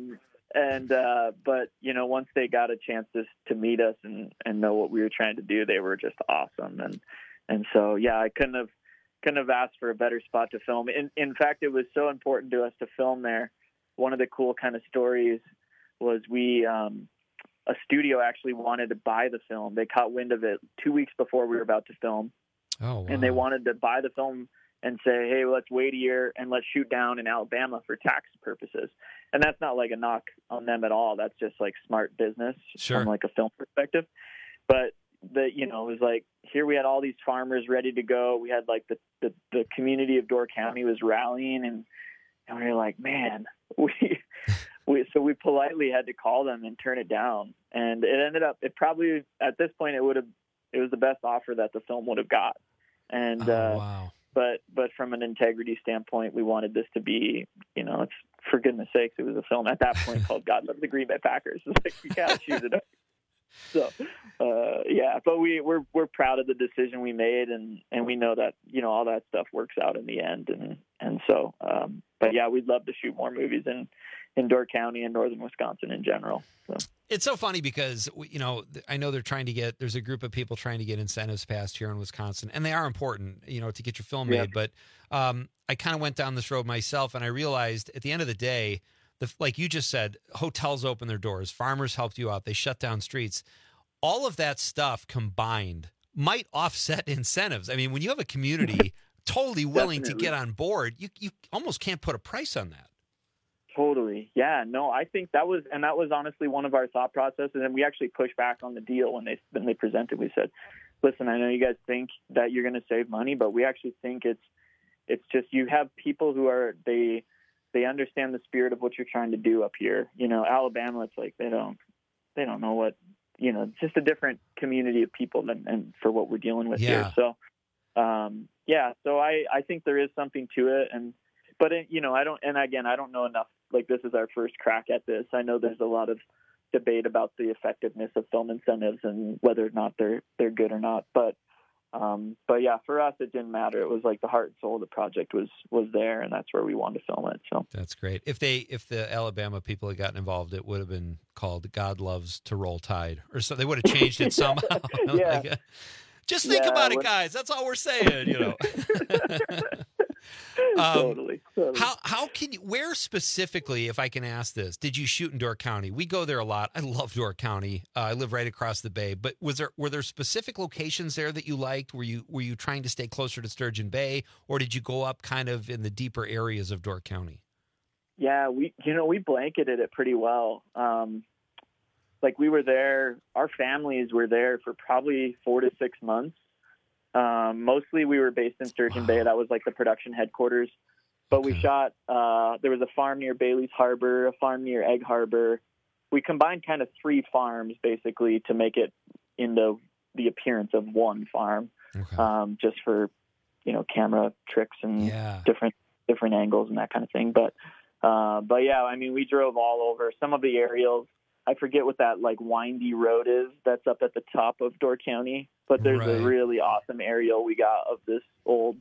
But once they got a chance to meet us and know what we were trying to do, they were just awesome. And so, yeah, I couldn't have asked for a better spot to film. In fact, it was so important to us to film there. One of the cool kind of stories was a studio actually wanted to buy the film. They caught wind of it 2 weeks before we were about to film. Oh, wow. And they wanted to buy the film and say, hey, let's wait a year and let's shoot down in Alabama for tax purposes. And that's not like a knock on them at all. That's just like smart business from like a film perspective. But it was like, here we had all these farmers ready to go. We had like the community of Door County was rallying, and we were like, man, so we politely had to call them and turn it down. And it ended up, at this point, it was the best offer that the film would have got. And, wow. But from an integrity standpoint, we wanted this to be, it's, for goodness sakes, it was a film at that point called God Love the Green Bay Packers. It's like, we gotta shoot it up. So, but we're proud of the decision we made, and we know that, all that stuff works out in the end. And so, but yeah, we'd love to shoot more movies in Door County and northern Wisconsin in general. So. It's so funny because, I know there's a group of people trying to get incentives passed here in Wisconsin, and they are important, to get your film made. But I kind of went down this road myself, and I realized at the end of the day, like you just said, hotels opened their doors, farmers helped you out, they shut down streets. All of that stuff combined might offset incentives. I mean, when you have a community totally willing to get on board, you almost can't put a price on that. Totally. Yeah, no, I think that was honestly one of our thought processes. And we actually pushed back on the deal when they presented. We said, listen, I know you guys think that you're going to save money, but we actually think it's just, you have people who they understand the spirit of what you're trying to do up here. Alabama, it's like, they don't know what, it's just a different community of people and for what we're dealing with here. So, so I think there is something to it. But I don't know enough. Like, this is our first crack at this. I know there's a lot of debate about the effectiveness of film incentives and whether or not they're good or not. But yeah, for us, it didn't matter. It was like the heart and soul of the project was there, and that's where we wanted to film it. So that's great. If the Alabama people had gotten involved, it would have been called "God Loves to Roll Tide," or so. They would have changed it somehow. Yeah. Just think about it, guys. That's all we're saying. Totally. How can you, where specifically, if I can ask this, did you shoot in Door County? We go there a lot. I love Door County. I live right across the bay. But were there specific locations there that you liked? Were you trying to stay closer to Sturgeon Bay, or did you go up kind of in the deeper areas of Door County? Yeah, we blanketed it pretty well. Like we were there, our families were there for probably 4 to 6 months. Mostly we were based in Sturgeon Bay. That was like the production headquarters. But we shot, there was a farm near Bailey's Harbor, a farm near Egg Harbor. We combined kind of 3 farms basically to make it into the appearance of one farm, just for, camera tricks and different angles and that kind of thing. But yeah, I mean, we drove all over. Some of the aerials, I forget what that like windy road is that's up at the top of Door County, but there's a really awesome aerial we got of this old,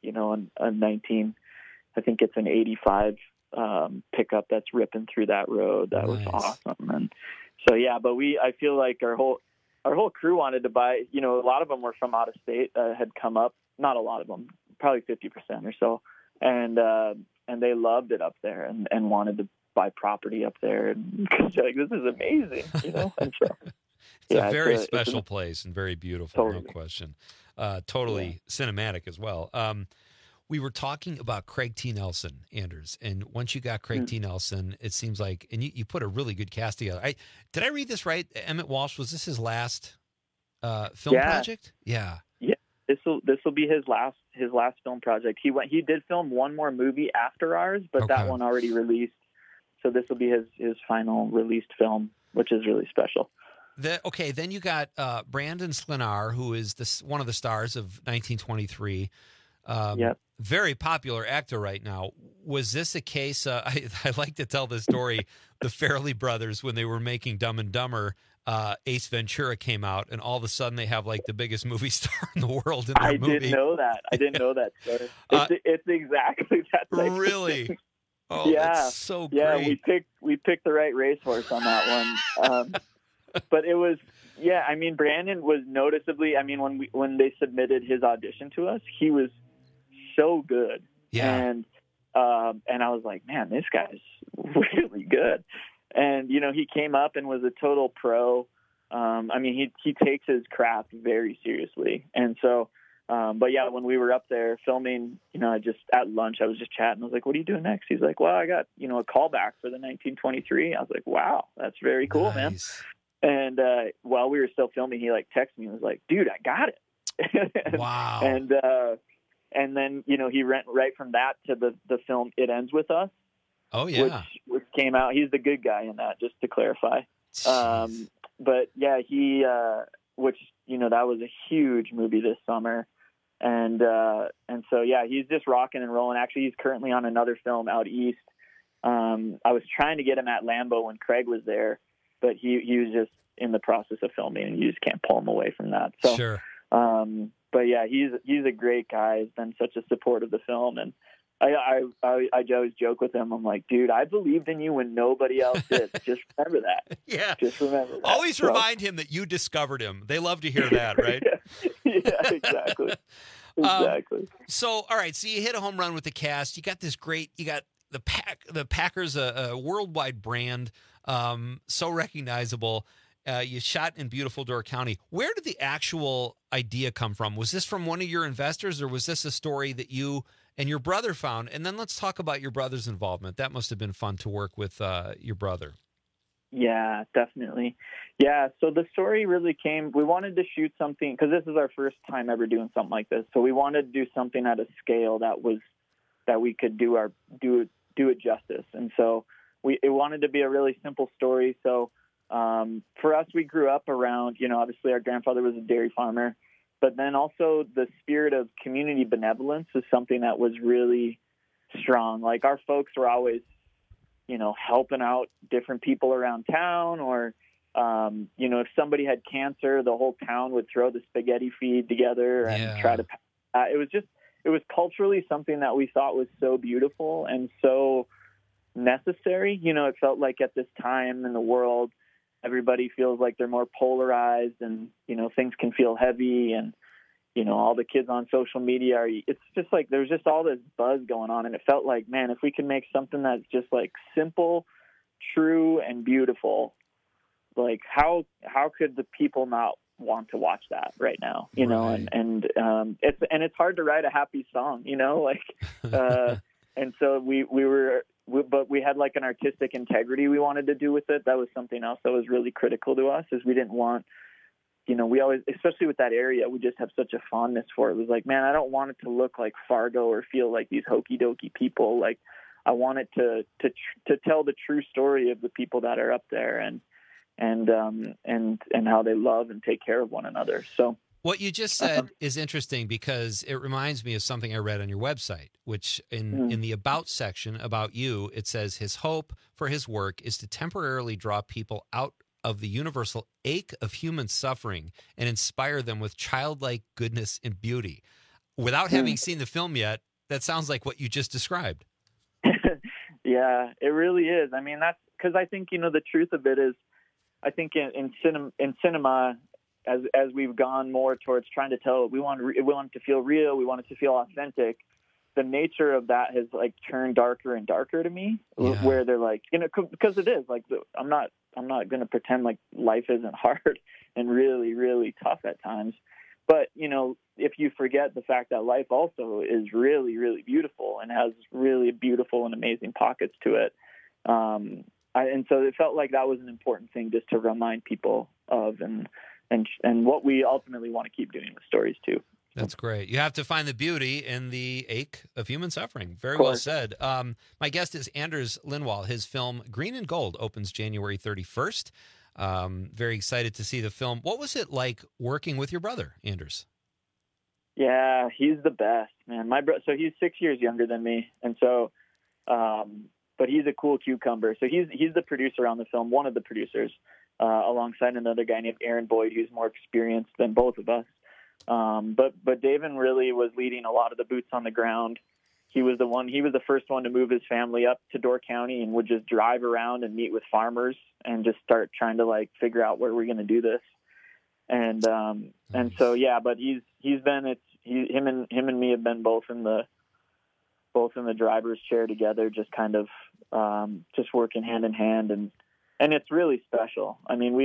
I think it's an 85 pickup that's ripping through that road. That was awesome. And so, yeah, but I feel like our whole crew wanted to buy, a lot of them were from out of state, had come up, not a lot of them, probably 50% or so. And they loved it up there and wanted to buy property up there, and they're like, this is amazing, And so, it's a very special place and very beautiful, no question. Totally cinematic as well. We were talking about Craig T. Nelson, Anders, and once you got Craig T. Nelson, it seems like, and you put a really good cast together. Did I read this right? Emmett Walsh, was this his last film project? Yeah. Yeah. This will be his last film project. He did film one more movie after ours, but that one already released. So this will be his final released film, which is really special. Then you got Brandon Slinar, who is one of the stars of 1923. Very popular actor right now. Was this a case? I like to tell this story. The Farrelly brothers, when they were making Dumb and Dumber, Ace Ventura came out, and all of a sudden they have like the biggest movie star in the world in their movie. I didn't know that. I didn't know that story. It's exactly that. Really? Oh, yeah, that's so great. Yeah, we picked the right racehorse on that one. But it was, I mean, Brandon was noticeably, I mean, when they submitted his audition to us, he was so good. Yeah. And I was like, man, this guy's really good. And, he came up and was a total pro. I mean, he takes his craft very seriously. And so, but yeah, when we were up there filming, at lunch, I was just chatting. I was like, what are you doing next? He's like, well, I got, a callback for the 1923. I was like, wow, that's very cool, man. And while we were still filming, he like texted me and was like, dude, I got it. Wow. And then, he went right from that to the film It Ends With Us. Oh, yeah. Which came out. He's the good guy in that, just to clarify. But yeah, he, that was a huge movie this summer. And so, yeah, he's just rocking and rolling. Actually, he's currently on another film out east. I was trying to get him at Lambeau when Craig was there, but he was just in the process of filming, and you just can't pull him away from that. So, sure. But yeah, he's a great guy. He's been such a support of the film, and I always joke with him. I'm like, dude, I believed in you when nobody else did. Just remember that. Yeah. Just remember that. Always remind him that you discovered him. They love to hear that, right? Yeah, exactly. Exactly. So, all right. So you hit a home run with the cast. You got the Packers, a worldwide brand, so recognizable. You shot in beautiful Door County. Where did the actual idea come from? Was this from one of your investors, or was this a story that you and your brother found? And then let's talk about your brother's involvement. That must have been fun to work with your brother. Yeah, definitely. Yeah, so the story really came, we wanted to shoot something, because this is our first time ever doing something like this. So we wanted to do something at a scale that we could do it justice. And so it wanted to be a really simple story. So for us, we grew up around, obviously our grandfather was a dairy farmer, but then also the spirit of community benevolence is something that was really strong. Like our folks were always, helping out different people around town, or, if somebody had cancer, the whole town would throw the spaghetti feed together and try to, it was culturally something that we thought was so beautiful and so necessary. It felt like at this time in the world, everybody feels like they're more polarized, and, things can feel heavy, and, all the kids on social media it's just like there's just all this buzz going on, and it felt like, man, if we can make something that's just like simple, true, and beautiful, like how could the people not want to watch that right now, and it's hard to write a happy song, and so but we had like an artistic integrity we wanted to do with it. That was something else that was really critical to us, is we didn't want, we always, especially with that area, we just have such a fondness for it. It was like, man, I don't want it to look like Fargo or feel like these hokey dokey people. Like, I want it to tell the true story of the people that are up there and how they love and take care of one another. So what you just said is interesting, because it reminds me of something I read on your website, which in the About section about you, it says his hope for his work is to temporarily draw people out of the universal ache of human suffering and inspire them with childlike goodness and beauty. Without having seen the film yet, that sounds like what you just described. Yeah, it really is. I mean, that's because I think, the truth of it is, I think in cinema, as we've gone more towards trying to tell, we want it to feel real, we want it to feel authentic. The nature of that has like turned darker and darker to me, where they're like, because it is like, I'm not going to pretend like life isn't hard and really, really tough at times. But, if you forget the fact that life also is really, really beautiful and has really beautiful and amazing pockets to it. And so it felt like that was an important thing just to remind people of, and what we ultimately want to keep doing with stories too. That's great. You have to find the beauty in the ache of human suffering. Very well said. My guest is Anders Lindwall. His film Green and Gold opens January 31st. Very excited to see the film. What was it like working with your brother, Anders? Yeah, he's the best, man. So he's 6 years younger than me, and so, but he's a cool cucumber. So he's the producer on the film, one of the producers, alongside another guy named Aaron Boyd, who's more experienced than both of us. But David really was leading a lot of the boots on the ground. He was the first one to move his family up to Door County and would just drive around and meet with farmers and just start trying to like figure out where we're going to do this. And so, yeah, but him and me have been both in the driver's chair together, just kind of, just working hand in hand. And it's really special. I mean, we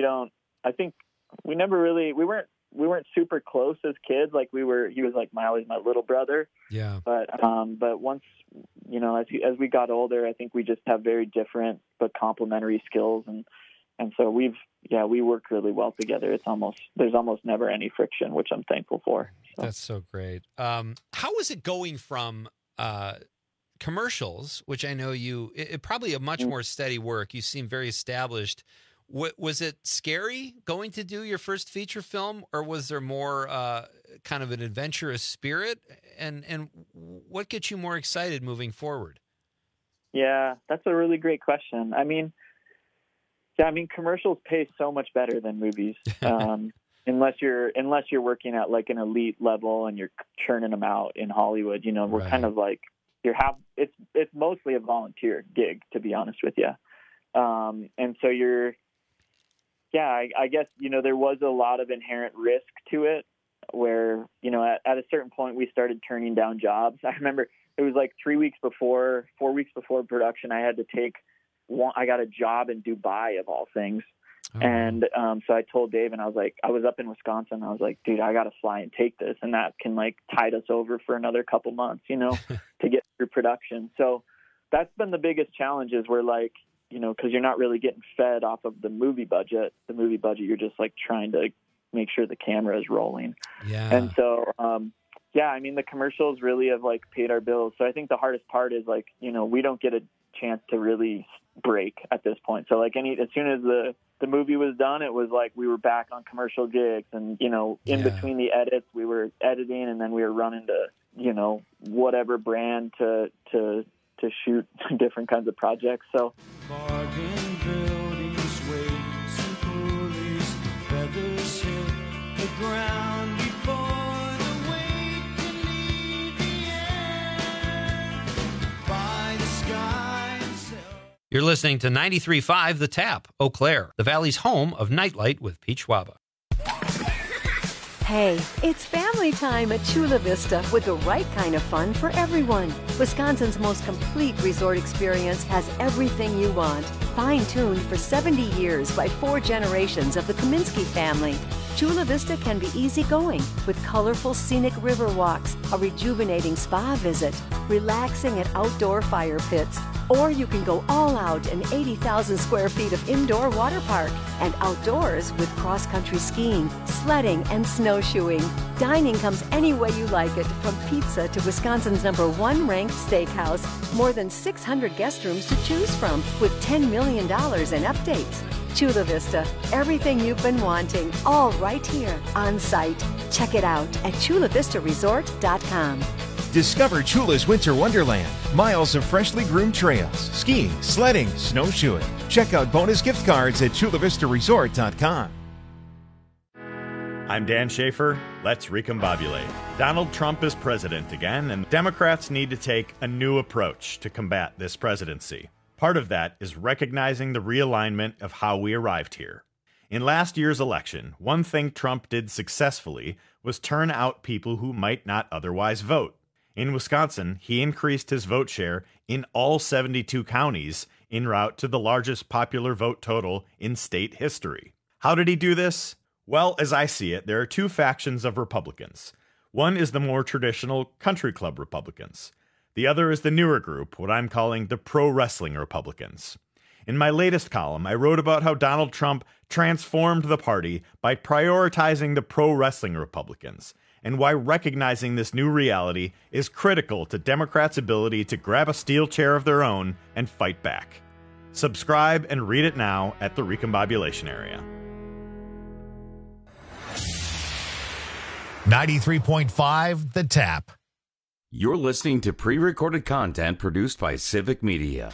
weren't super close as kids. Like he was like always my little brother. Yeah. But once, as we got older, I think we just have very different but complementary skills. And so we work really well together. There's almost never any friction, which I'm thankful for. So. That's so great. How is it going from, commercials, which I know it probably a much more steady work. You seem very established. Was it scary going to do your first feature film, or was there more kind of an adventurous spirit? And what gets you more excited moving forward? Yeah, that's a really great question. I mean, commercials pay so much better than movies, unless you're working at like an elite level and you're churning them out in Hollywood. We're kind of like it's mostly a volunteer gig, to be honest with you, and so I guess, there was a lot of inherent risk to it where, at a certain point we started turning down jobs. I remember it was like 4 weeks before production, I had to I got a job in Dubai of all things. Oh. And so I told Dave, and I was like, I was up in Wisconsin. I was like, dude, I got to fly and take this. And that can like tide us over for another couple months, to get through production. So that's been the biggest challenge, is we're like, because you're not really getting fed off of the movie budget. The movie budget, you're just like trying to make sure the camera is rolling. Yeah. And so, the commercials really have like paid our bills. So I think the hardest part is like, we don't get a chance to really break at this point. So like as soon as the movie was done, it was like we were back on commercial gigs, and in between the edits, we were editing, and then we were running to whatever brand to shoot different kinds of projects. So bargain buildings, weights and pulleys, feathers hit the ground before the weight can leave the air. By the sky. You're listening to 93.5 The Tap, Eau Claire, the Valley's home of Nightlight with Pete Schwaba. Hey, it's family time at Chula Vista with the right kind of fun for everyone. Wisconsin's most complete resort experience has everything you want. Fine-tuned for 70 years by 4 generations of the Kaminsky family. Chula Vista can be easygoing with colorful scenic river walks, a rejuvenating spa visit, relaxing at outdoor fire pits, or you can go all out in 80,000 square feet of indoor water park and outdoors with cross-country skiing, sledding, and snowshoeing. Dining comes any way you like it, from pizza to Wisconsin's #1 ranked steakhouse. More than 600 guest rooms to choose from with $10 million in updates. Chula Vista, everything you've been wanting, all right here on site. Check it out at chulavistaresort.com. Discover Chula's Winter Wonderland. Miles of freshly groomed trails, skiing, sledding, snowshoeing. Check out bonus gift cards at chulavistaresort.com. I'm Dan Schaefer. Let's recombobulate. Donald Trump is president again, and Democrats need to take a new approach to combat this presidency. Part of that is recognizing the realignment of how we arrived here. In last year's election, one thing Trump did successfully was turn out people who might not otherwise vote. In Wisconsin, he increased his vote share in all 72 counties en route to the largest popular vote total in state history. How did he do this? Well, as I see it, there are 2 factions of Republicans. One is the more traditional country club Republicans. The other is the newer group, what I'm calling the pro-wrestling Republicans. In my latest column, I wrote about how Donald Trump transformed the party by prioritizing the pro-wrestling Republicans, and why recognizing this new reality is critical to Democrats' ability to grab a steel chair of their own and fight back. Subscribe and read it now at the Recombobulation Area. 93.5 The Tap. You're listening to pre-recorded content produced by Civic Media.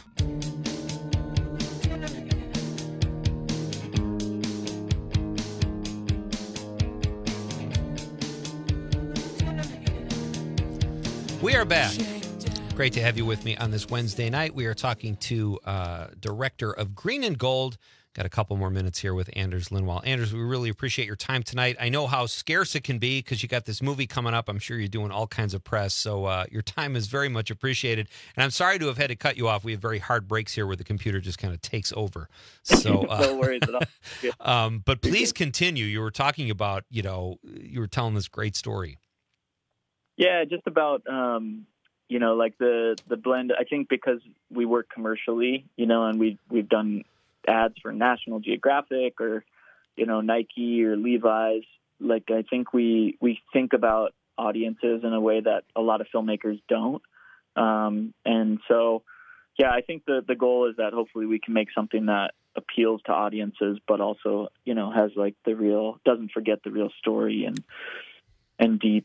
We are back. Great to have you with me on this Wednesday night. We are talking to director of Green and Gold. Got a couple more minutes here with Anders Lindwall. Anders, we really appreciate your time tonight. I know how scarce it can be because you got this movie coming up. I'm sure you're doing all kinds of press, so your time is very much appreciated. And I'm sorry to have had to cut you off. We have very hard breaks here where the computer just kind of takes over. So no worries at all. But please continue. You were talking about, you were telling this great story. Yeah, just about, like the blend. I think because we work commercially, and we've done ads for National Geographic or, Nike or Levi's. Like, I think we think about audiences in a way that a lot of filmmakers don't. And so, yeah, I think the goal is that hopefully we can make something that appeals to audiences, but also, has like doesn't forget the real story and deep,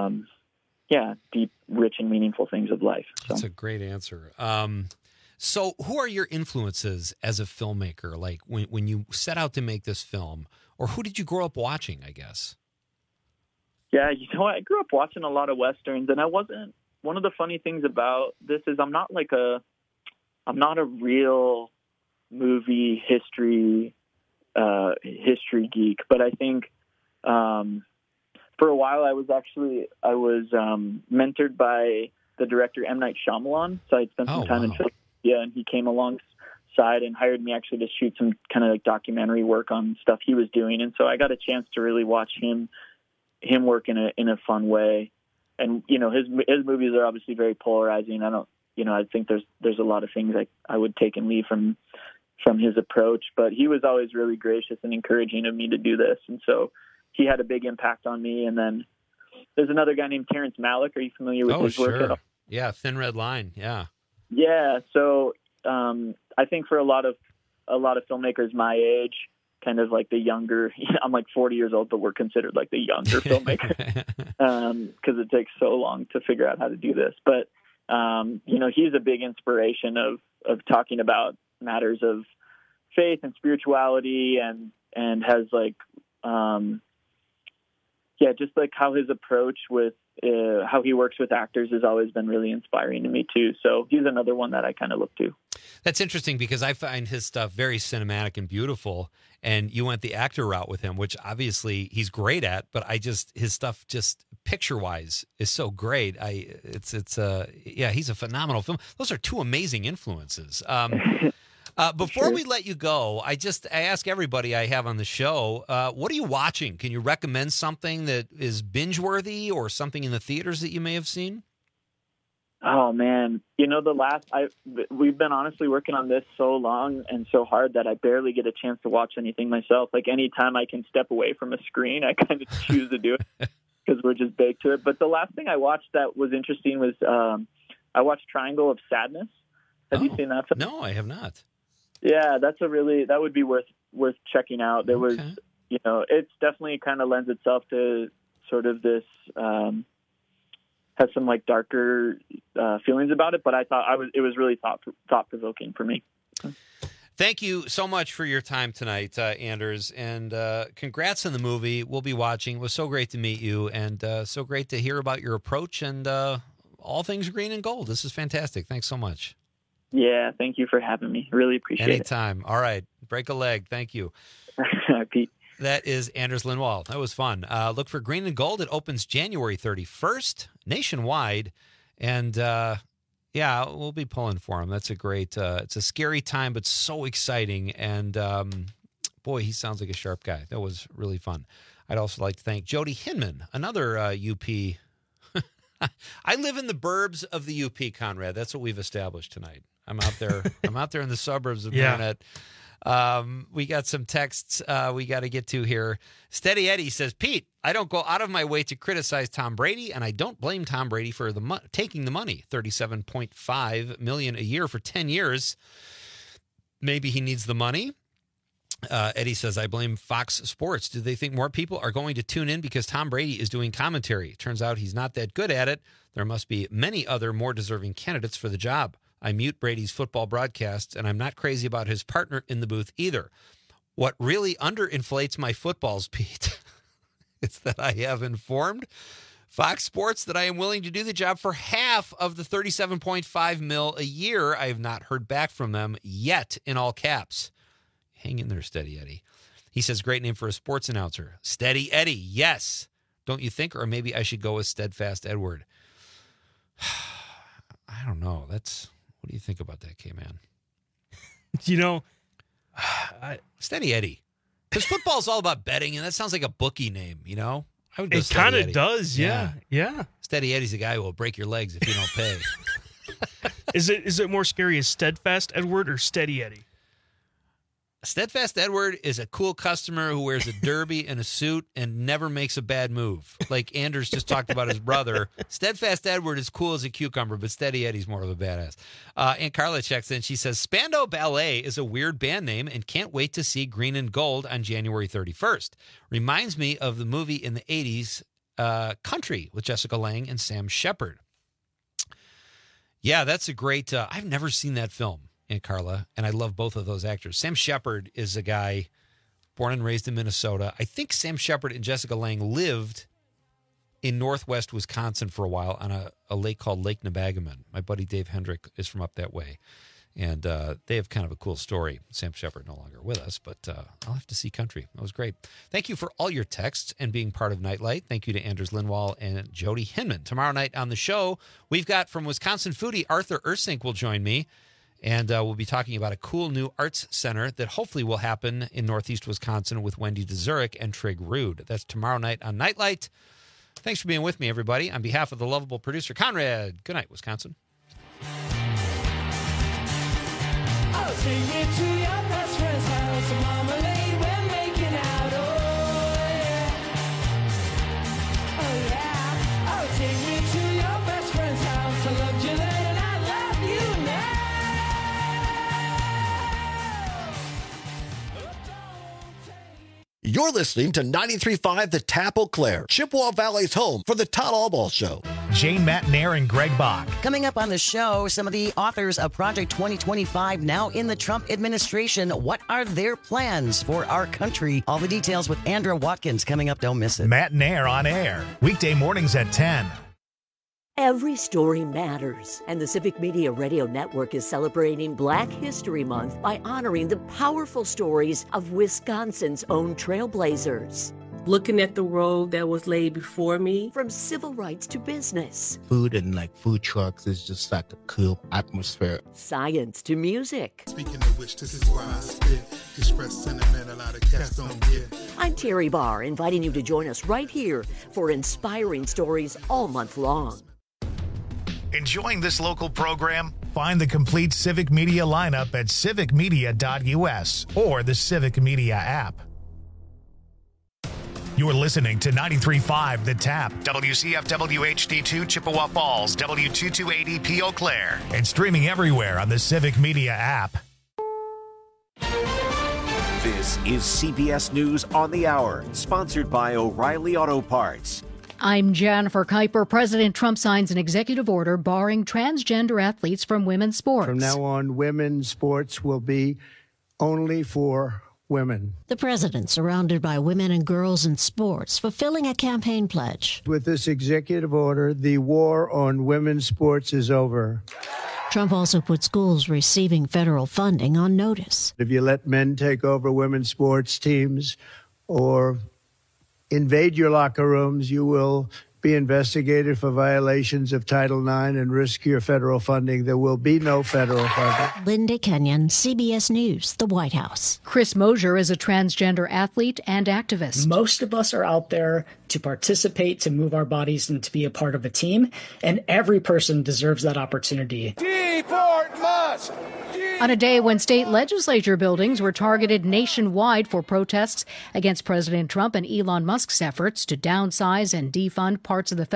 deep, rich and meaningful things of life. So. That's a great answer. So who are your influences as a filmmaker? Like when you set out to make this film, or who did you grow up watching, I guess? Yeah, I grew up watching a lot of Westerns, and one of the funny things about this is I'm not a real movie history geek, but I think, for a while, I was mentored by the director M. Night Shyamalan. So I'd spent some time in Philadelphia, and he came alongside and hired me actually to shoot some kind of like documentary work on stuff he was doing. And so I got a chance to really watch him work in a fun way. And his movies are obviously very polarizing. I think there's a lot of things I would take and leave from his approach, but he was always really gracious and encouraging of me to do this. And so he had a big impact on me. And then there's another guy named Terrence Malick. Are you familiar with his work at all? Yeah, Thin Red Line. Yeah. Yeah. So I think for a lot of filmmakers my age, kind of like the younger, I'm like 40 years old, but we're considered like the younger filmmaker because it takes so long to figure out how to do this. But he's a big inspiration of talking about matters of faith and spirituality, and has like. Just like how his approach with how he works with actors has always been really inspiring to me too. So he's another one that I kind of look to. That's interesting because I find his stuff very cinematic and beautiful, and you went the actor route with him, which obviously he's great at, but his stuff just picture-wise is so great. He's a phenomenal film. Those are two amazing influences. Before we let you go, I ask everybody I have on the show, what are you watching? Can you recommend something that is binge-worthy or something in the theaters that you may have seen? Oh man, we've been honestly working on this so long and so hard that I barely get a chance to watch anything myself. Like anytime I can step away from a screen, I kind of choose to do it because we're just baked to it. But the last thing I watched that was interesting was I watched Triangle of Sadness. Have you seen that film? No, I have not. Yeah, that would be worth checking out. There was, it's definitely kind of lends itself to sort of this. Has some like darker feelings about it, but I thought it was really thought provoking for me. Thank you so much for your time tonight, Anders, and congrats on the movie. We'll be watching. It was so great to meet you, and so great to hear about your approach and all things green and gold. This is fantastic. Thanks so much. Yeah, thank you for having me. Really appreciate it. Anytime. All right, break a leg. Thank you. Pete. That is Anders Lindwall. That was fun. Look for Green and Gold. It opens January 31st nationwide. And, we'll be pulling for him. That's a great, it's a scary time, but so exciting. And, boy, he sounds like a sharp guy. That was really fun. I'd also like to thank Jody Hinman, another UP. I live in the burbs of the UP, Conrad. That's what we've established tonight. I'm out there. I'm out there in the suburbs of Marinette. We got some texts we got to get to here. Steady Eddie says, Pete, I don't go out of my way to criticize Tom Brady, and I don't blame Tom Brady for taking the money, $37.5 million a year for 10 years. Maybe he needs the money. Eddie says, I blame Fox Sports. Do they think more people are going to tune in because Tom Brady is doing commentary? Turns out he's not that good at it. There must be many other more deserving candidates for the job. I mute Brady's football broadcasts, and I'm not crazy about his partner in the booth either. What really underinflates my footballs, Pete, is that I have informed Fox Sports that I am willing to do the job for half of the $37.5 million a year. I have not heard back from them yet, in all caps. Hang in there, Steady Eddie. He says, great name for a sports announcer. Steady Eddie, yes. Don't you think? Or maybe I should go with Steadfast Edward. I don't know. What do you think about that, K-Man? Steady Eddie. Because football's all about betting, and that sounds like a bookie name, I would go it kind of does, yeah. Steady Eddie's the guy who will break your legs if you don't pay. Is it more scary as Steadfast Edward or Steady Eddie? Steadfast Edward is a cool customer who wears a derby and a suit and never makes a bad move. Like Anders just talked about his brother. Steadfast Edward is cool as a cucumber, but Steady Eddie's more of a badass. And Carla checks in. She says, Spandau Ballet is a weird band name and can't wait to see Green and Gold on January 31st. Reminds me of the movie in the 80s, Country, with Jessica Lange and Sam Shepard. Yeah, that's a great... I've never seen that film. And Carla, and I love both of those actors. Sam Shepard is a guy born and raised in Minnesota. I think Sam Shepard and Jessica Lange lived in northwest Wisconsin for a while on a lake called Lake Nebagaman. My buddy Dave Hendrick is from up that way, and they have kind of a cool story. Sam Shepard no longer with us, but I'll have to see Country. That was great. Thank you for all your texts and being part of Nightlight. Thank you to Anders Lindwall and Jody Hinman. Tomorrow night on the show, we've got from Wisconsin foodie Arthur Ursink will join me. And we'll be talking about a cool new arts center that hopefully will happen in Northeast Wisconsin with Wendy DeZurek and Trig Rude. That's tomorrow night on Nightlight. Thanks for being with me, everybody. On behalf of the lovable producer, Conrad, good night, Wisconsin. I'll take you to your best friend's house. Marmalade, we're making out. Oh, yeah. Oh, yeah. I'll take you to your best friend's house. I loved you then. You're listening to 93.5 The Tap Eau Claire, Chippewa Valley's home for the Todd Allball Show. Jane Matnair and Greg Bach. Coming up on the show, some of the authors of Project 2025 now in the Trump administration. What are their plans for our country? All the details with Andra Watkins coming up. Don't miss it. Matnair on air, weekday mornings at 10. Every story matters, and the Civic Media Radio Network is celebrating Black History Month by honoring the powerful stories of Wisconsin's own trailblazers. Looking at the road that was laid before me. From civil rights to business. Food and food trucks is just like a cool atmosphere. Science to music. Speaking of which, this is why I spit. Express sentiment a lot of cats don't get. I'm Terry Barr, inviting you to join us right here for inspiring stories all month long. Enjoying this local program? Find the complete Civic Media lineup at civicmedia.us or the Civic Media app. You're listening to 93.5 The Tap, WCFW HD2 Chippewa Falls, W2280P Eau Claire, and streaming everywhere on the Civic Media app. This is CBS News on the Hour, sponsored by O'Reilly Auto Parts. I'm Jennifer Kuiper. President Trump signs an executive order barring transgender athletes from women's sports. From now on, women's sports will be only for women. The president surrounded by women and girls in sports, fulfilling a campaign pledge. With this executive order, the war on women's sports is over. Trump also put schools receiving federal funding on notice. If you let men take over women's sports teams or invade your locker rooms, you will be investigated for violations of Title IX and risk your federal funding. There will be no federal funding. Linda Kenyon, CBS News, the White House. Chris Mosier is a transgender athlete and activist. Most of us are out there to participate, to move our bodies, and to be a part of a team, and every person deserves that opportunity. Deport Musk! On a day when state legislature buildings were targeted nationwide for protests against President Trump and Elon Musk's efforts to downsize and defund parts of the